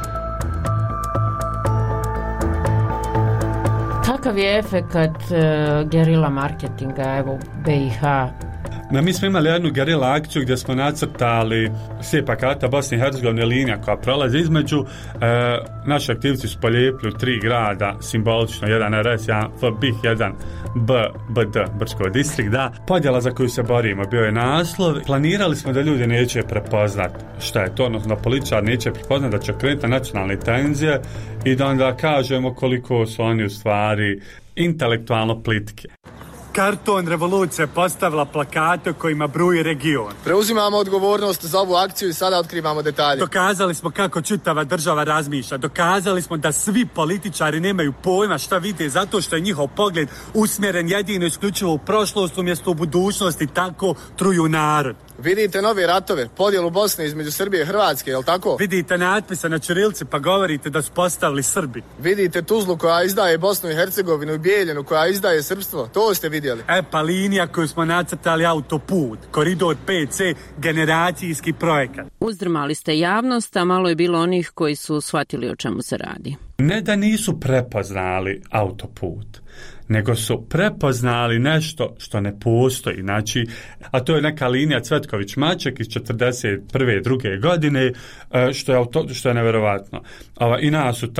Kakav je efekat uh, gerila marketinga, evo, B i H? No, mi smo imali jednu gerila akciju gdje smo nacrtali slijepa karta Bosne i Hercegovine, linija koja prolazi između. E, naši aktivci su polijepili u tri grada, simbolično, jedan R S, jedan F B I H, jedan B, B D, Brčko distrikt, da. Podjela za koju se borimo bio je naslov. Planirali smo da ljudi neće prepoznat šta je to, odnosno političar neće prepoznat da će krenuti nacionalne tenzije i da onda kažemo koliko su oni u stvari intelektualno plitke. Karton revolucija postavila plakate kojima bruji region. Preuzimamo odgovornost za ovu akciju i sada otkrivamo detalje. Dokazali smo kako čitava država razmišlja. Dokazali smo da svi političari nemaju pojma šta vide zato što je njihov pogled usmjeren jedino isključivo u prošlost umjesto u budućnosti, tako truju narod. Vidite nove ratove, podjelu Bosne između Srbije i Hrvatske, jel tako? Vidite natpise na ćirilci pa govorite da su postavili Srbi. Vidite Tuzlu koja izdaje Bosnu i Hercegovinu i Bijeljinu koja izdaje srpstvo, to ste vidjeli. E pa linija koju smo nacrtali autoput, koridor P C, generacijski projekat. Uzdrmali ste javnost, a malo je bilo onih koji su shvatili o čemu se radi. Ne da nisu prepoznali autoput, nego su prepoznali nešto što ne postoji. Znači, a to je neka linija Cvetković-Maček iz četrdeset prve druge godine, što je, auto, što je nevjerovatno. I nas su tad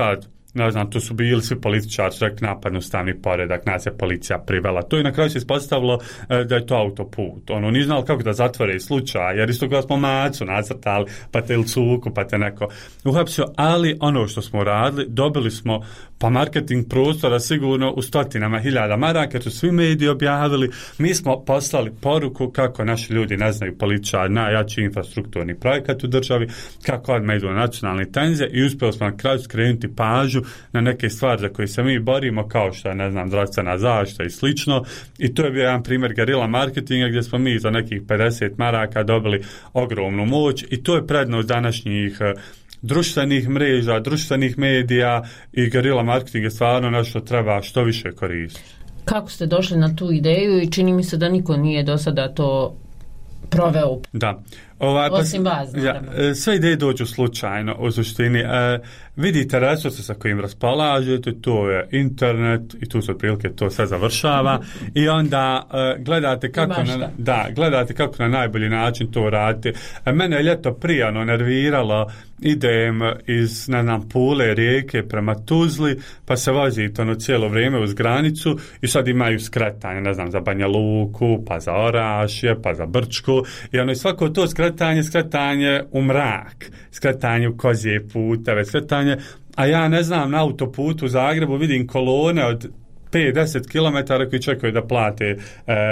ne znam, tu su bili svi političari, su rekli napad na ustavni poredak, nas je policija privela. To i na kraju se ispostavilo e, da je to autoput. Ono, nije znali kako da zatvore slučaj, jer isto kada smo macu nacrtali, pa te ili cuku, pa te neko uhapsio, ali ono što smo radili, dobili smo pa marketing prostora sigurno u stotinama hiljada maraka, jer su svi mediji objavili. Mi smo poslali poruku kako naši ljudi ne znaju političari najjači infrastrukturni projekat u državi, kako odmah idu na nacionalne tenzije i uspjeli smo na kraju skrenuti pažnju na neke stvari za koje se mi borimo, kao što je, ne znam, zdravstvena zaštita i slično. I to je bio jedan primjer gerila marketinga gdje smo mi za nekih pedeset maraka dobili ogromnu moć i to je prednost današnjih društvenih mreža, društvenih medija i gerila marketing je stvarno nešto treba što više koristiti. Kako ste došli na tu ideju i čini mi se da niko nije do sada to proveo? Da. Ovaj, Osim pa, vas, naravno. Ja, sve ideje dođu slučajno u suštini. E, vidite resurse sa kojim raspolažete, to je internet i tu se otprilike to sve završava i onda e, gledate kako na, da, gledate kako na najbolji način to radite. E, mene je ljeto prijano nerviralo, idem iz, ne znam, Pule, Rijeke prema Tuzli, pa se vozite ono cijelo vrijeme uz granicu i sad imaju skretanje, ne znam, za Banja Luku, pa za Orašje, pa za Brčku i ono i svako to skretanje, skretanje u mrak, skretanje u kozije puteve, skretanje, a ja ne znam, na autoputu u Zagrebu vidim kolone od pet do deset kilometara koji čekaju da plate e,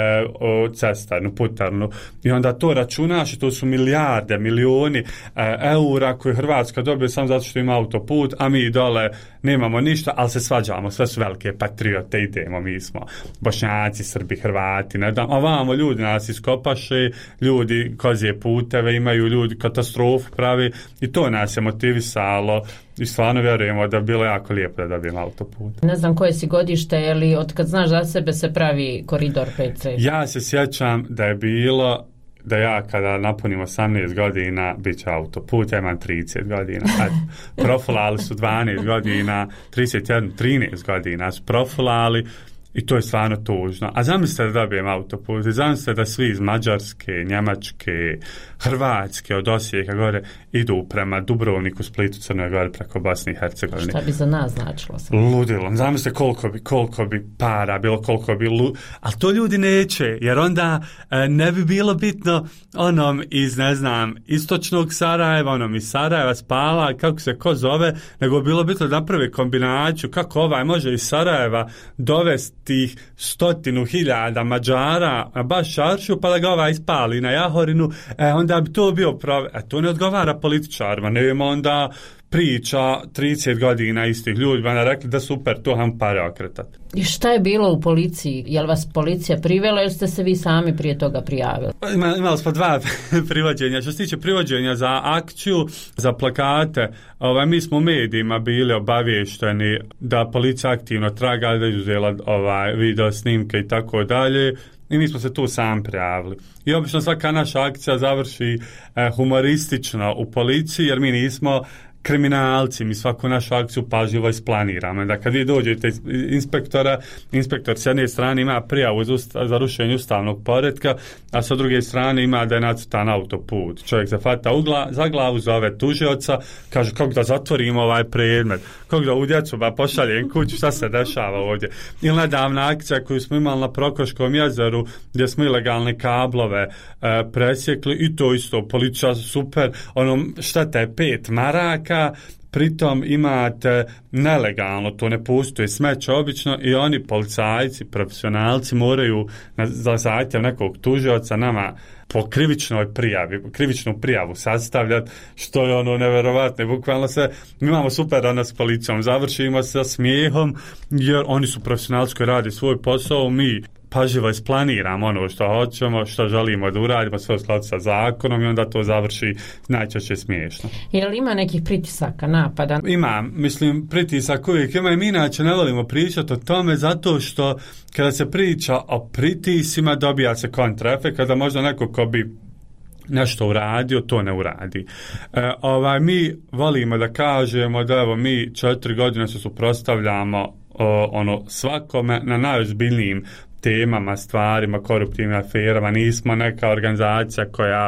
cestarnu, putarnu i onda to računaš i to su milijarde, milioni e, eura koje Hrvatska dobije samo zato što ima autoput, a mi dole nemamo ništa, ali se svađamo, sve su velike patriote, idemo, mi smo Bošnjaci, Srbi, Hrvati, ne znam, ovamo ljudi nas iskopaše, ljudi kozije puteve imaju, ljudi katastrofu pravi i to nas je motivisalo i stvarno vjerujemo da bi bilo jako lijepo da dobijem autoput. Ne znam koje si godište, je li od kad znaš za sebe se pravi koridor pet C? Ja se sjećam da je bilo da ja kada napunim osamnaest godina bit će autoput, ja imam trideset godina. Profilali su dvanaest godina, trideset jedan, trinaest godina su profilali i to je stvarno tužno. A zamislite da dobijem autoput, zamislite da svi iz Mađarske, Njemačke, Hrvatske, od Osijeka gore idu prema Dubrovniku, Splitu, Crnoj Gori preko Bosne i Hercegovine. Šta bi za nas značilo? Ludilo. Zamislite koliko bi, koliko bi para bilo, koliko bi lu... Ali to ljudi neće, jer onda e, ne bi bilo bitno onom iz, ne znam, istočnog Sarajeva, onom iz Sarajeva, Spala, kako se ko zove, nego bi bilo bitno da naprave kombinaciju kako ovaj može iz Sarajeva dovesti tih stotinu hiljada Mađara na baš Šaršu, pa da ga ovaj ispali na Jahorinu, e, onda bi to bio pravi. E, to ne odgovara političarima, ne ima onda priča trideset godina istih ljudi, ba ne rekli da super, to ham pare okretati. I šta je bilo u policiji? Je li vas policija privela ili ste se vi sami prije toga prijavili? Ima, imali smo dva privođenja. Što se tiče privođenja za akciju, za plakate, ovaj, mi smo u medijima bili obavješteni da policija aktivno traga, da je uzela ovaj, video snimke i tako dalje. I mi smo se tu sam prijavili. I obično svaka naša akcija završi eh, humoristično u policiji, jer mi nismo kriminalci, mi svaku našu akciju pažljivo isplaniramo. Da kad vi dođete inspektora, inspektor s jedne strane ima prijavu za, usta, za rušenje ustavnog poretka, a sa druge strane ima da je nacrtan autoput. Čovjek se fata ugla, za glavu, zove tužioca, kaže kako da zatvorimo ovaj predmet, kako da u djecu ba pošaljem kuću, šta se dešava ovdje. Ili nedavna akcija koju smo imali na Prokoškom jezeru, gdje smo ilegalne kablove e, presjekli i to isto, policija super, ono, šteta je pet maraka, pritom imate nelegalno, to ne postoji smeće obično i oni policajci, profesionalci moraju na, za zahtjev nekog tužioca nama po krivičnoj prijavi, krivičnu prijavu sastavljati, što je ono neverovatno. Bukvalno se, mi imamo super danas s policijom, završimo sa smijehom, jer oni su profesionalci koji radi svoj posao, mi pažljivo isplaniramo ono što hoćemo, što želimo da uradimo, sve u skladu sa zakonom i onda to završi najčešće smiješno. Je li ima nekih pritisaka, napada? Ima, mislim, pritisak uvijek ima i mi inače ne volimo pričati o tome zato što kada se priča o pritisima dobija se kontraefekt, kada možda neko ko bi nešto uradio, to ne uradi. E, ovaj, mi volimo da kažemo da evo mi četiri godine se suprotstavljamo ono svakome na najozbiljnijim temama, stvarima, koruptivnim aferama, nismo neka organizacija koja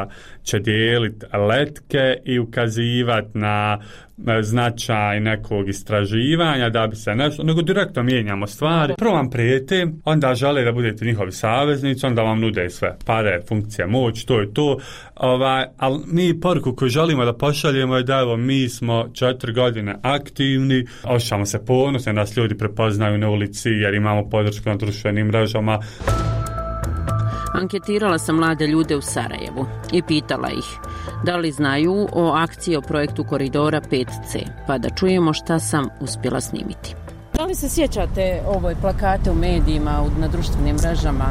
će dijeliti letke i ukazivati na značaj nekog istraživanja da bi se nešto, nego direktno mijenjamo stvari. Prvo vam prijete, onda žele da budete njihovi saveznici, onda vam nude sve pare, funkcije, moć, to je to. Ovaj, ali mi poruku koju želimo da pošaljemo je da evo, mi smo četiri godine aktivni, osjećamo se ponosno, nas ljudi prepoznaju na ulici jer imamo podršku na društvenim mrežama. Anketirala sam mlade ljude u Sarajevu i pitala ih da li znaju o akciji o projektu Koridora pet ce, pa da čujemo šta sam uspjela snimiti. Da li se sjećate ovoj plakate u medijima, na društvenim mrežama?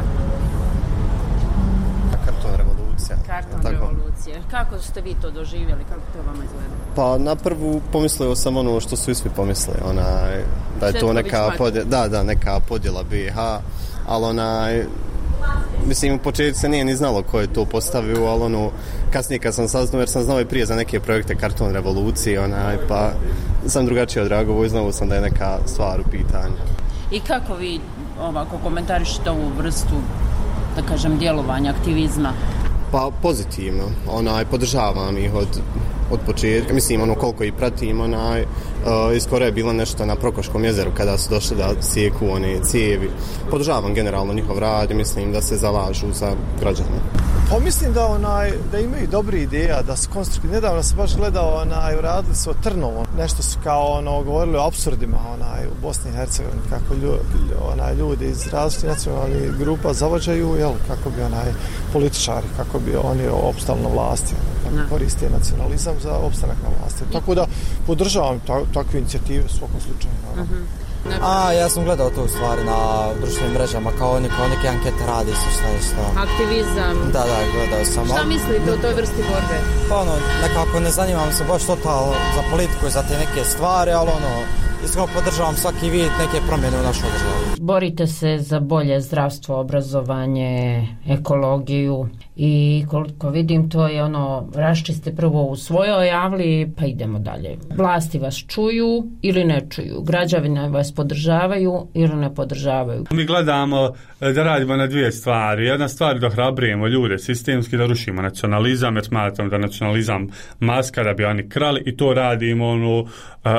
Karton revolucija. Karton Tako. revolucije. Kako ste vi to doživjeli? Kako to vama izgleda? Pa na prvu pomislio sam ono što su i svi pomislili, onaj, da je to neka podjela, da, da, neka podjela B i H, ali onaj, mislim, u početku se nije ni znalo ko je to postavio, ali ono, kasnije kad sam saznao, jer sam znao i prije za neke projekte Karton revolucije, onaj, pa sam drugačije odreagovao i znao sam da je neka stvar u pitanju. I kako vi ovako komentarišete ovu vrstu, da kažem, djelovanja, aktivizma? Pa pozitivno, onaj, podržavam ih od, od početka, mislim, ono, koliko ih pratim, onaj, uh, iskoro je bilo nešto na Prokoškom jezeru kada su došli da sjeku one cijevi. Podržavam generalno njihov rad i mislim da se zalažu za građane. Pa mislim da onaj da imaju dobri ideja, da su konstruktivni. Nedavno sam baš gledao, onaj, radili su o Trnovom. Nešto su kao ono govorili o apsurdima, onaj, u Bosni i Hercegovini, kako ljudi, onaj, ljudi iz različitih nacionalnih grupa zavađaju, jel, kako bi onaj političari, kako bi oni opstali na vlasti, kako koriste nacionalizam za opstanak na vlasti. Tako da podržavam ta, takve inicijative u svakom slučaju. Uh-huh. A, ja sam gledao to u stvari na društvenim mrežama, kao oni kao neke ankete radi su šta je šta. Aktivizam. Da, da, gledao sam. Šta mislite o toj vrsti borbe? Pa ono, nekako ne zanimam se baš total za politiku i za te neke stvari, ali ono, iskreno podržavam svaki vid neke promjene u našoj državi. Borite se za bolje zdravstvo, obrazovanje, ekologiju i koliko vidim to je ono, raščiste prvo u svojoj javli pa idemo dalje. Vlasti vas čuju ili ne čuju, građani vas podržavaju ili ne podržavaju. Mi gledamo da radimo na dvije stvari. Jedna stvar da hrabrujemo ljude sistemski, da rušimo nacionalizam, jer smatram da nacionalizam maska da bi oni krali i to radimo ono uh,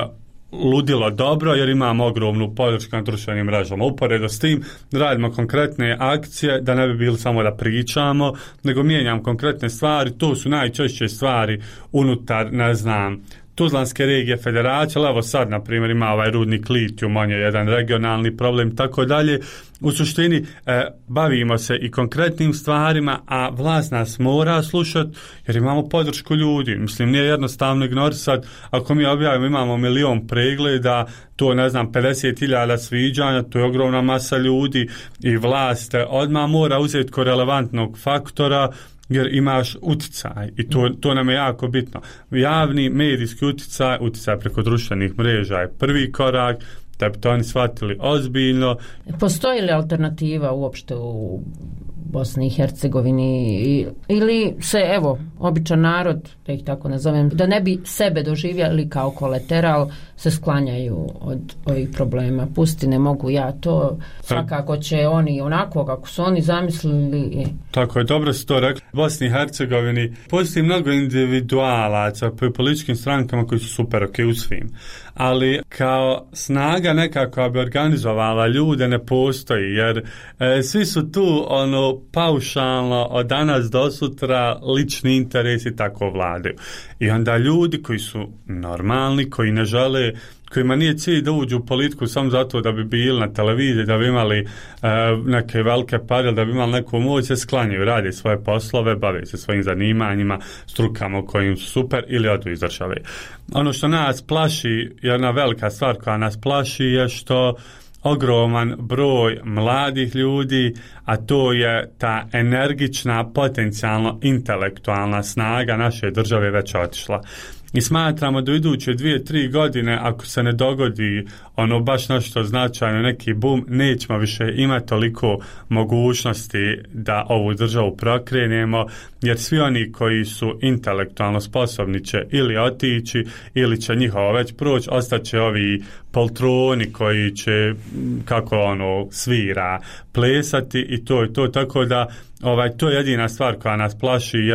ludilo dobro jer imamo ogromnu podršku na društvenim mrežama. Uporedo s tim radimo konkretne akcije da ne bi bili samo da pričamo, nego mijenjam konkretne stvari. To su najčešće stvari unutar, ne znam, Tuzlanske regije federacije, ali evo sad, na primjer, ima ovaj rudnik litijum, on je jedan regionalni problem, tako dalje. U suštini, e, bavimo se i konkretnim stvarima, a vlast nas mora slušati, jer imamo podršku ljudi. Mislim, nije jednostavno ignorisati, ako mi objavimo, imamo milion pregleda, to, ne znam, pedeset hiljada sviđanja, to je ogromna masa ljudi i vlast odmah mora uzeti ko relevantnog faktora, jer imaš uticaj i to, to nam je jako bitno. Javni medijski uticaj, uticaj preko društvenih mreža je prvi korak da bi to oni shvatili ozbiljno. Postoji li alternativa uopšte u Bosni i Hercegovini ili se, evo, običan narod, da ih tako nazovem, da ne bi sebe doživjeli kao kolateral, se sklanjaju od ovih problema. Pusti, ne mogu ja to, svakako će oni onako kako su oni zamislili. Tako je, dobro si to rekli. U Bosni i Hercegovini postoji mnogo individualaca po političkim strankama koji su super ok u svim, ali kao snaga nekako bi organizovala ljude ne postoji, jer e, svi su tu ono paušalno od danas do sutra lični interesi tako vladaju. I onda ljudi koji su normalni, koji ne žele, kojima nije cilj da uđu u politiku samo zato da bi bili na televiziji, da bi imali e, neke velike pare, da bi imali neku moć, se sklanjaju, rade svoje poslove, bave se svojim zanimanjima, strukama u kojim su super ili odu iz države. Ono što nas plaši, jedna velika stvar koja nas plaši je što ogroman broj mladih ljudi, a to je ta energična, potencijalno intelektualna snaga naše države već otišla. I smatramo da u iduće dvije, tri godine, ako se ne dogodi ono baš nešto značajno, neki boom, nećemo više imati toliko mogućnosti da ovu državu prokrenemo, jer svi oni koji su intelektualno sposobni će ili otići, ili će njihovo već proći, ostaće ovi poltroni koji će, kako ono, svira, plesati i to je to, tako da ovaj, to je jedina stvar koja nas plaši, jer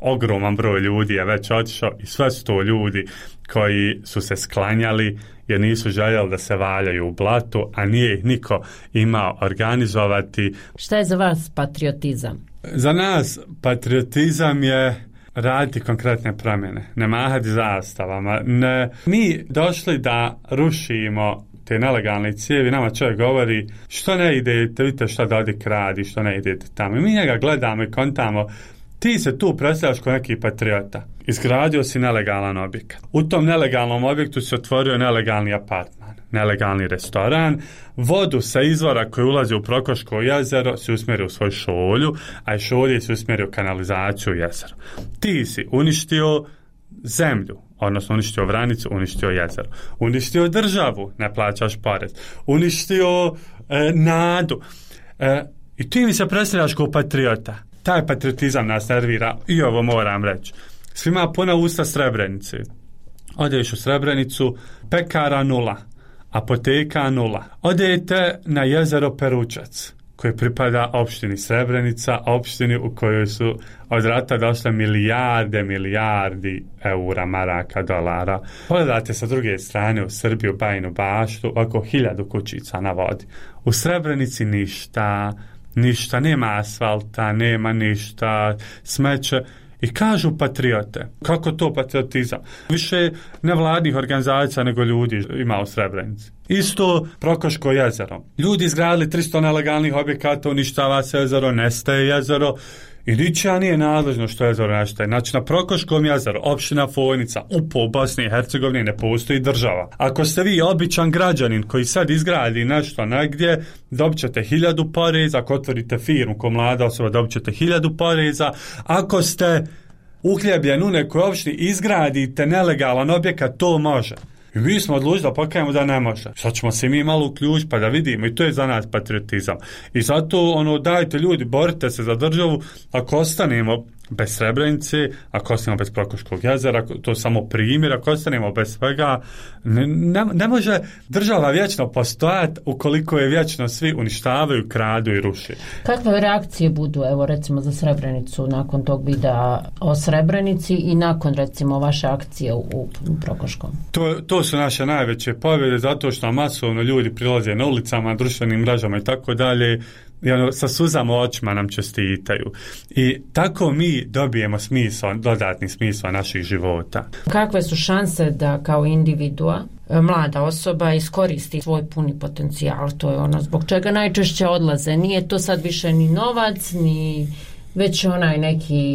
ogroman broj ljudi je već otišao i sve su to ljudi koji su se sklanjali jer nisu željeli da se valjaju u blatu, a nije ih niko imao organizovati. Šta je za vas patriotizam? Za nas patriotizam je raditi konkretne promjene, ne mahati zastavama. Ne, mi došli da rušimo te nelegalne cijevi, nama čovjek govori što ne idete, vidite šta Dodik radi, što ne idete tamo. I mi njega gledamo i kontamo, ti se tu predstavljaš kao neki patriota. Izgradio si nelegalan objekat. U tom nelegalnom objektu se otvorio nelegalni apartman, nelegalni restoran, vodu sa izvora koji ulazi u Prokoško jezero se usmjerio u svoju šolju, a iz šolje se usmjerio kanalizaciju u jezero. Ti si uništio zemlju, odnosno uništio Vranicu, uništio jezero, uništio državu, ne plaćaš porez, uništio e, nadu. E, I ti mi se predstavljaš kao patriota. Taj patriotizam nas nervira i ovo moram reći. Svima puna usta Srebrenice. Odeš u Srebrenicu, pekara nula, apoteka nula. Odete na jezero Peručac, koje pripada opštini Srebrenica, opštini u kojoj su od rata došle milijarde, milijardi eura, maraka, dolara. Pogledate sa druge strane u Srbiju, Bajinu Baštu, oko hiljadu kućica na vodi. U Srebrenici ništa, ništa, nema asfalta, nema ništa, smeće. I kažu patriote. Kako to patriotizam? Više nevladnih organizacija nego ljudi ima u Srebrenici. Isto Prokoško jezero. Ljudi izgradili tristo nelegalnih objekata, uništava se jezero, nestaje jezero i ničija nije nadležno što jezero nestaje. Znači na Prokoškom jezeru, opština Fojnica, U P O, Bosne i Hercegovine ne postoji država. Ako ste vi običan građanin koji sad izgradi nešto negdje, dobit ćete hiljadu poreza. Ako otvorite firmu ko mlada osoba, dobit ćete hiljadu poreza. Ako ste uhljebljen u nekoj opštini, izgradite nelegalan objekat, to može. I mi smo odlučili da pokajemo da ne može. Sad ćemo se mi malo uključiti pa da vidimo i to je za nas patriotizam. I zato ono, dajte ljudi, borite se za državu. Ako ostanemo bez Srebrenice, ako ostanemo bez Prokoškog jezera, to je samo primjer, ako ostanemo bez svega, ne, ne, ne može država vječno postojati ukoliko je vječno svi uništavaju, kradu i ruši. Kakve reakcije budu, evo recimo za Srebrenicu nakon tog videa o Srebrenici i nakon recimo vaše akcije u, u Prokoškom? To, to su naše najveće pobjede zato što masovno ljudi prilaze na ulicama, društvenim mrežama i tako dalje. I ono, sa suzama očima nam čestitaju. I tako mi dobijemo smisao, dodatni smisao naših života. Kakve su šanse da kao individua, mlada osoba iskoristi svoj puni potencijal? To je ono zbog čega najčešće odlaze. Nije to sad više ni novac, ni već onaj neki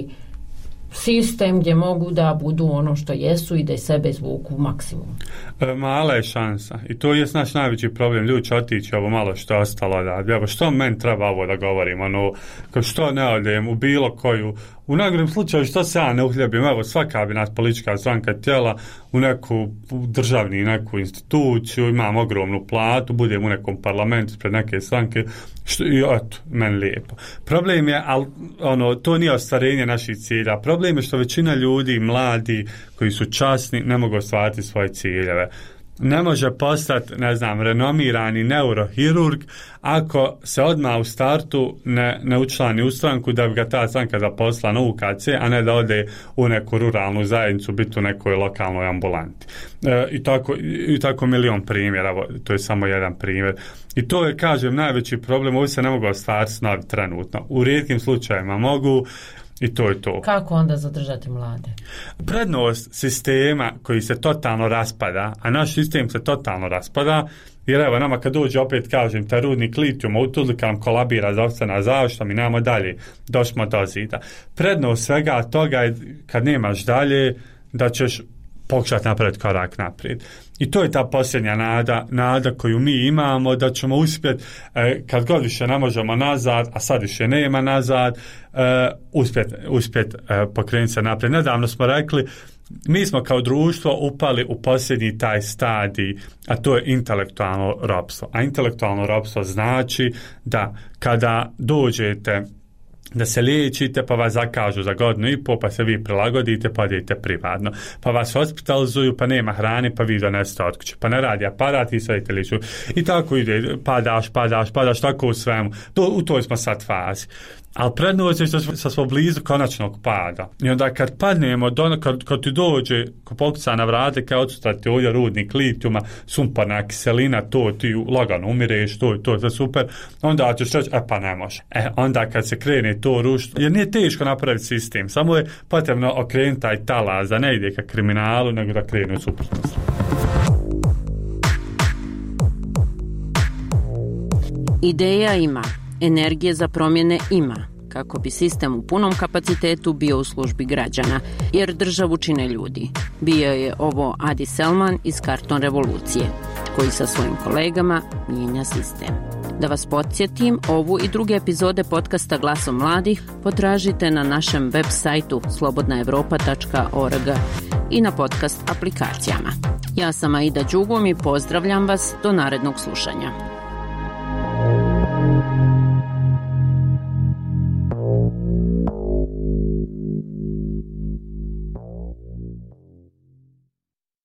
sistem gdje mogu da budu ono što jesu i da i sebe izvuku maksimum. E, mala je šansa i to je naš najveći problem. Ljudi će otići ovo malo što je ostalo da, evo što meni treba ovo da govorim, ono, kao što ne odem u bilo koju, u najgorem slučaju što se ja ne uhljebim, evo svaka bi nas politička stranka tijela u neku državni neku instituciju, imam ogromnu platu, budem u nekom parlamentu pred neke stranke, što, i eto, meni lijepo. Problem je, al, ono, to nije ostvarenje naših cilja. Problem je što većina ljudi, mladi, koji su časni, ne mogu ostvariti svoje ciljeve. Ne može postati, ne znam, renomirani neurohirurg ako se odmah u startu ne, ne učlani u stranku da bi ga ta stranka zaposlila na U K C, a ne da ode u neku ruralnu zajednicu, biti u nekoj lokalnoj ambulanti. E, i, tako, I tako milion primjera, to je samo jedan primjer. I to je, kažem, najveći problem, ovi se ne mogu ostvariti snovi trenutno. U rijetkim slučajevima mogu, i to je to. Kako onda zadržati mlade? Prednost sistema koji se totalno raspada, a naš sistem se totalno raspada, jer evo nama kad dođe opet kažem taj rudnik litijuma u Tuzli kad nam kolabira zdravstvena zaštita, mi nemamo dalje, došmo do zida. Prednost svega toga je kad nemaš dalje da ćeš pokušati napraviti korak naprijed. I to je ta posljednja nada, nada koju mi imamo da ćemo uspjeti eh, kad god više ne možemo nazad, a sad više nema nazad, eh, uspjeti uspjet, eh, pokrenuti se naprijed. Nedavno smo rekli, mi smo kao društvo upali u posljednji taj stadij, a to je intelektualno ropstvo. A intelektualno ropstvo znači da kada dođete da se liječite pa vas zakažu za godinu i pol pa se vi prilagodite pa idete privatno, pa vas hospitalizuju pa nema hrane pa vi donesete od kuće, pa ne radi aparat i sve liču i tako ide, padaš, padaš, padaš, tako u svemu. To, u toj smo sad fazi. Ali prednost je što smo blizu konačnog pada. I onda kad padnemo, do, kad, kad ti dođe ko pokuca na vrate, kao odsutrati ovdje rudnik litijuma, sumporna kiselina, to ti lagano umireš, to, to je super, onda ćeš reći, e pa ne može. E, onda kad se krene to rušiti, jer nije teško napraviti sistem, samo je potrebno okrenuti taj talas, da ne ide ka kriminalu, nego da krene u suprotnost. Ideja ima, energije za promjene ima, kako bi sistem u punom kapacitetu bio u službi građana, jer državu čine ljudi. Bio je ovo Adi Selman iz Karton revolucije, koji sa svojim kolegama mijenja sistem. Da vas podsjetim, ovu i druge epizode podcasta Glasom mladih potražite na našem web sajtu slobodna evropa tačka org i na podcast aplikacijama. Ja sam Aida Đugum i pozdravljam vas do narednog slušanja.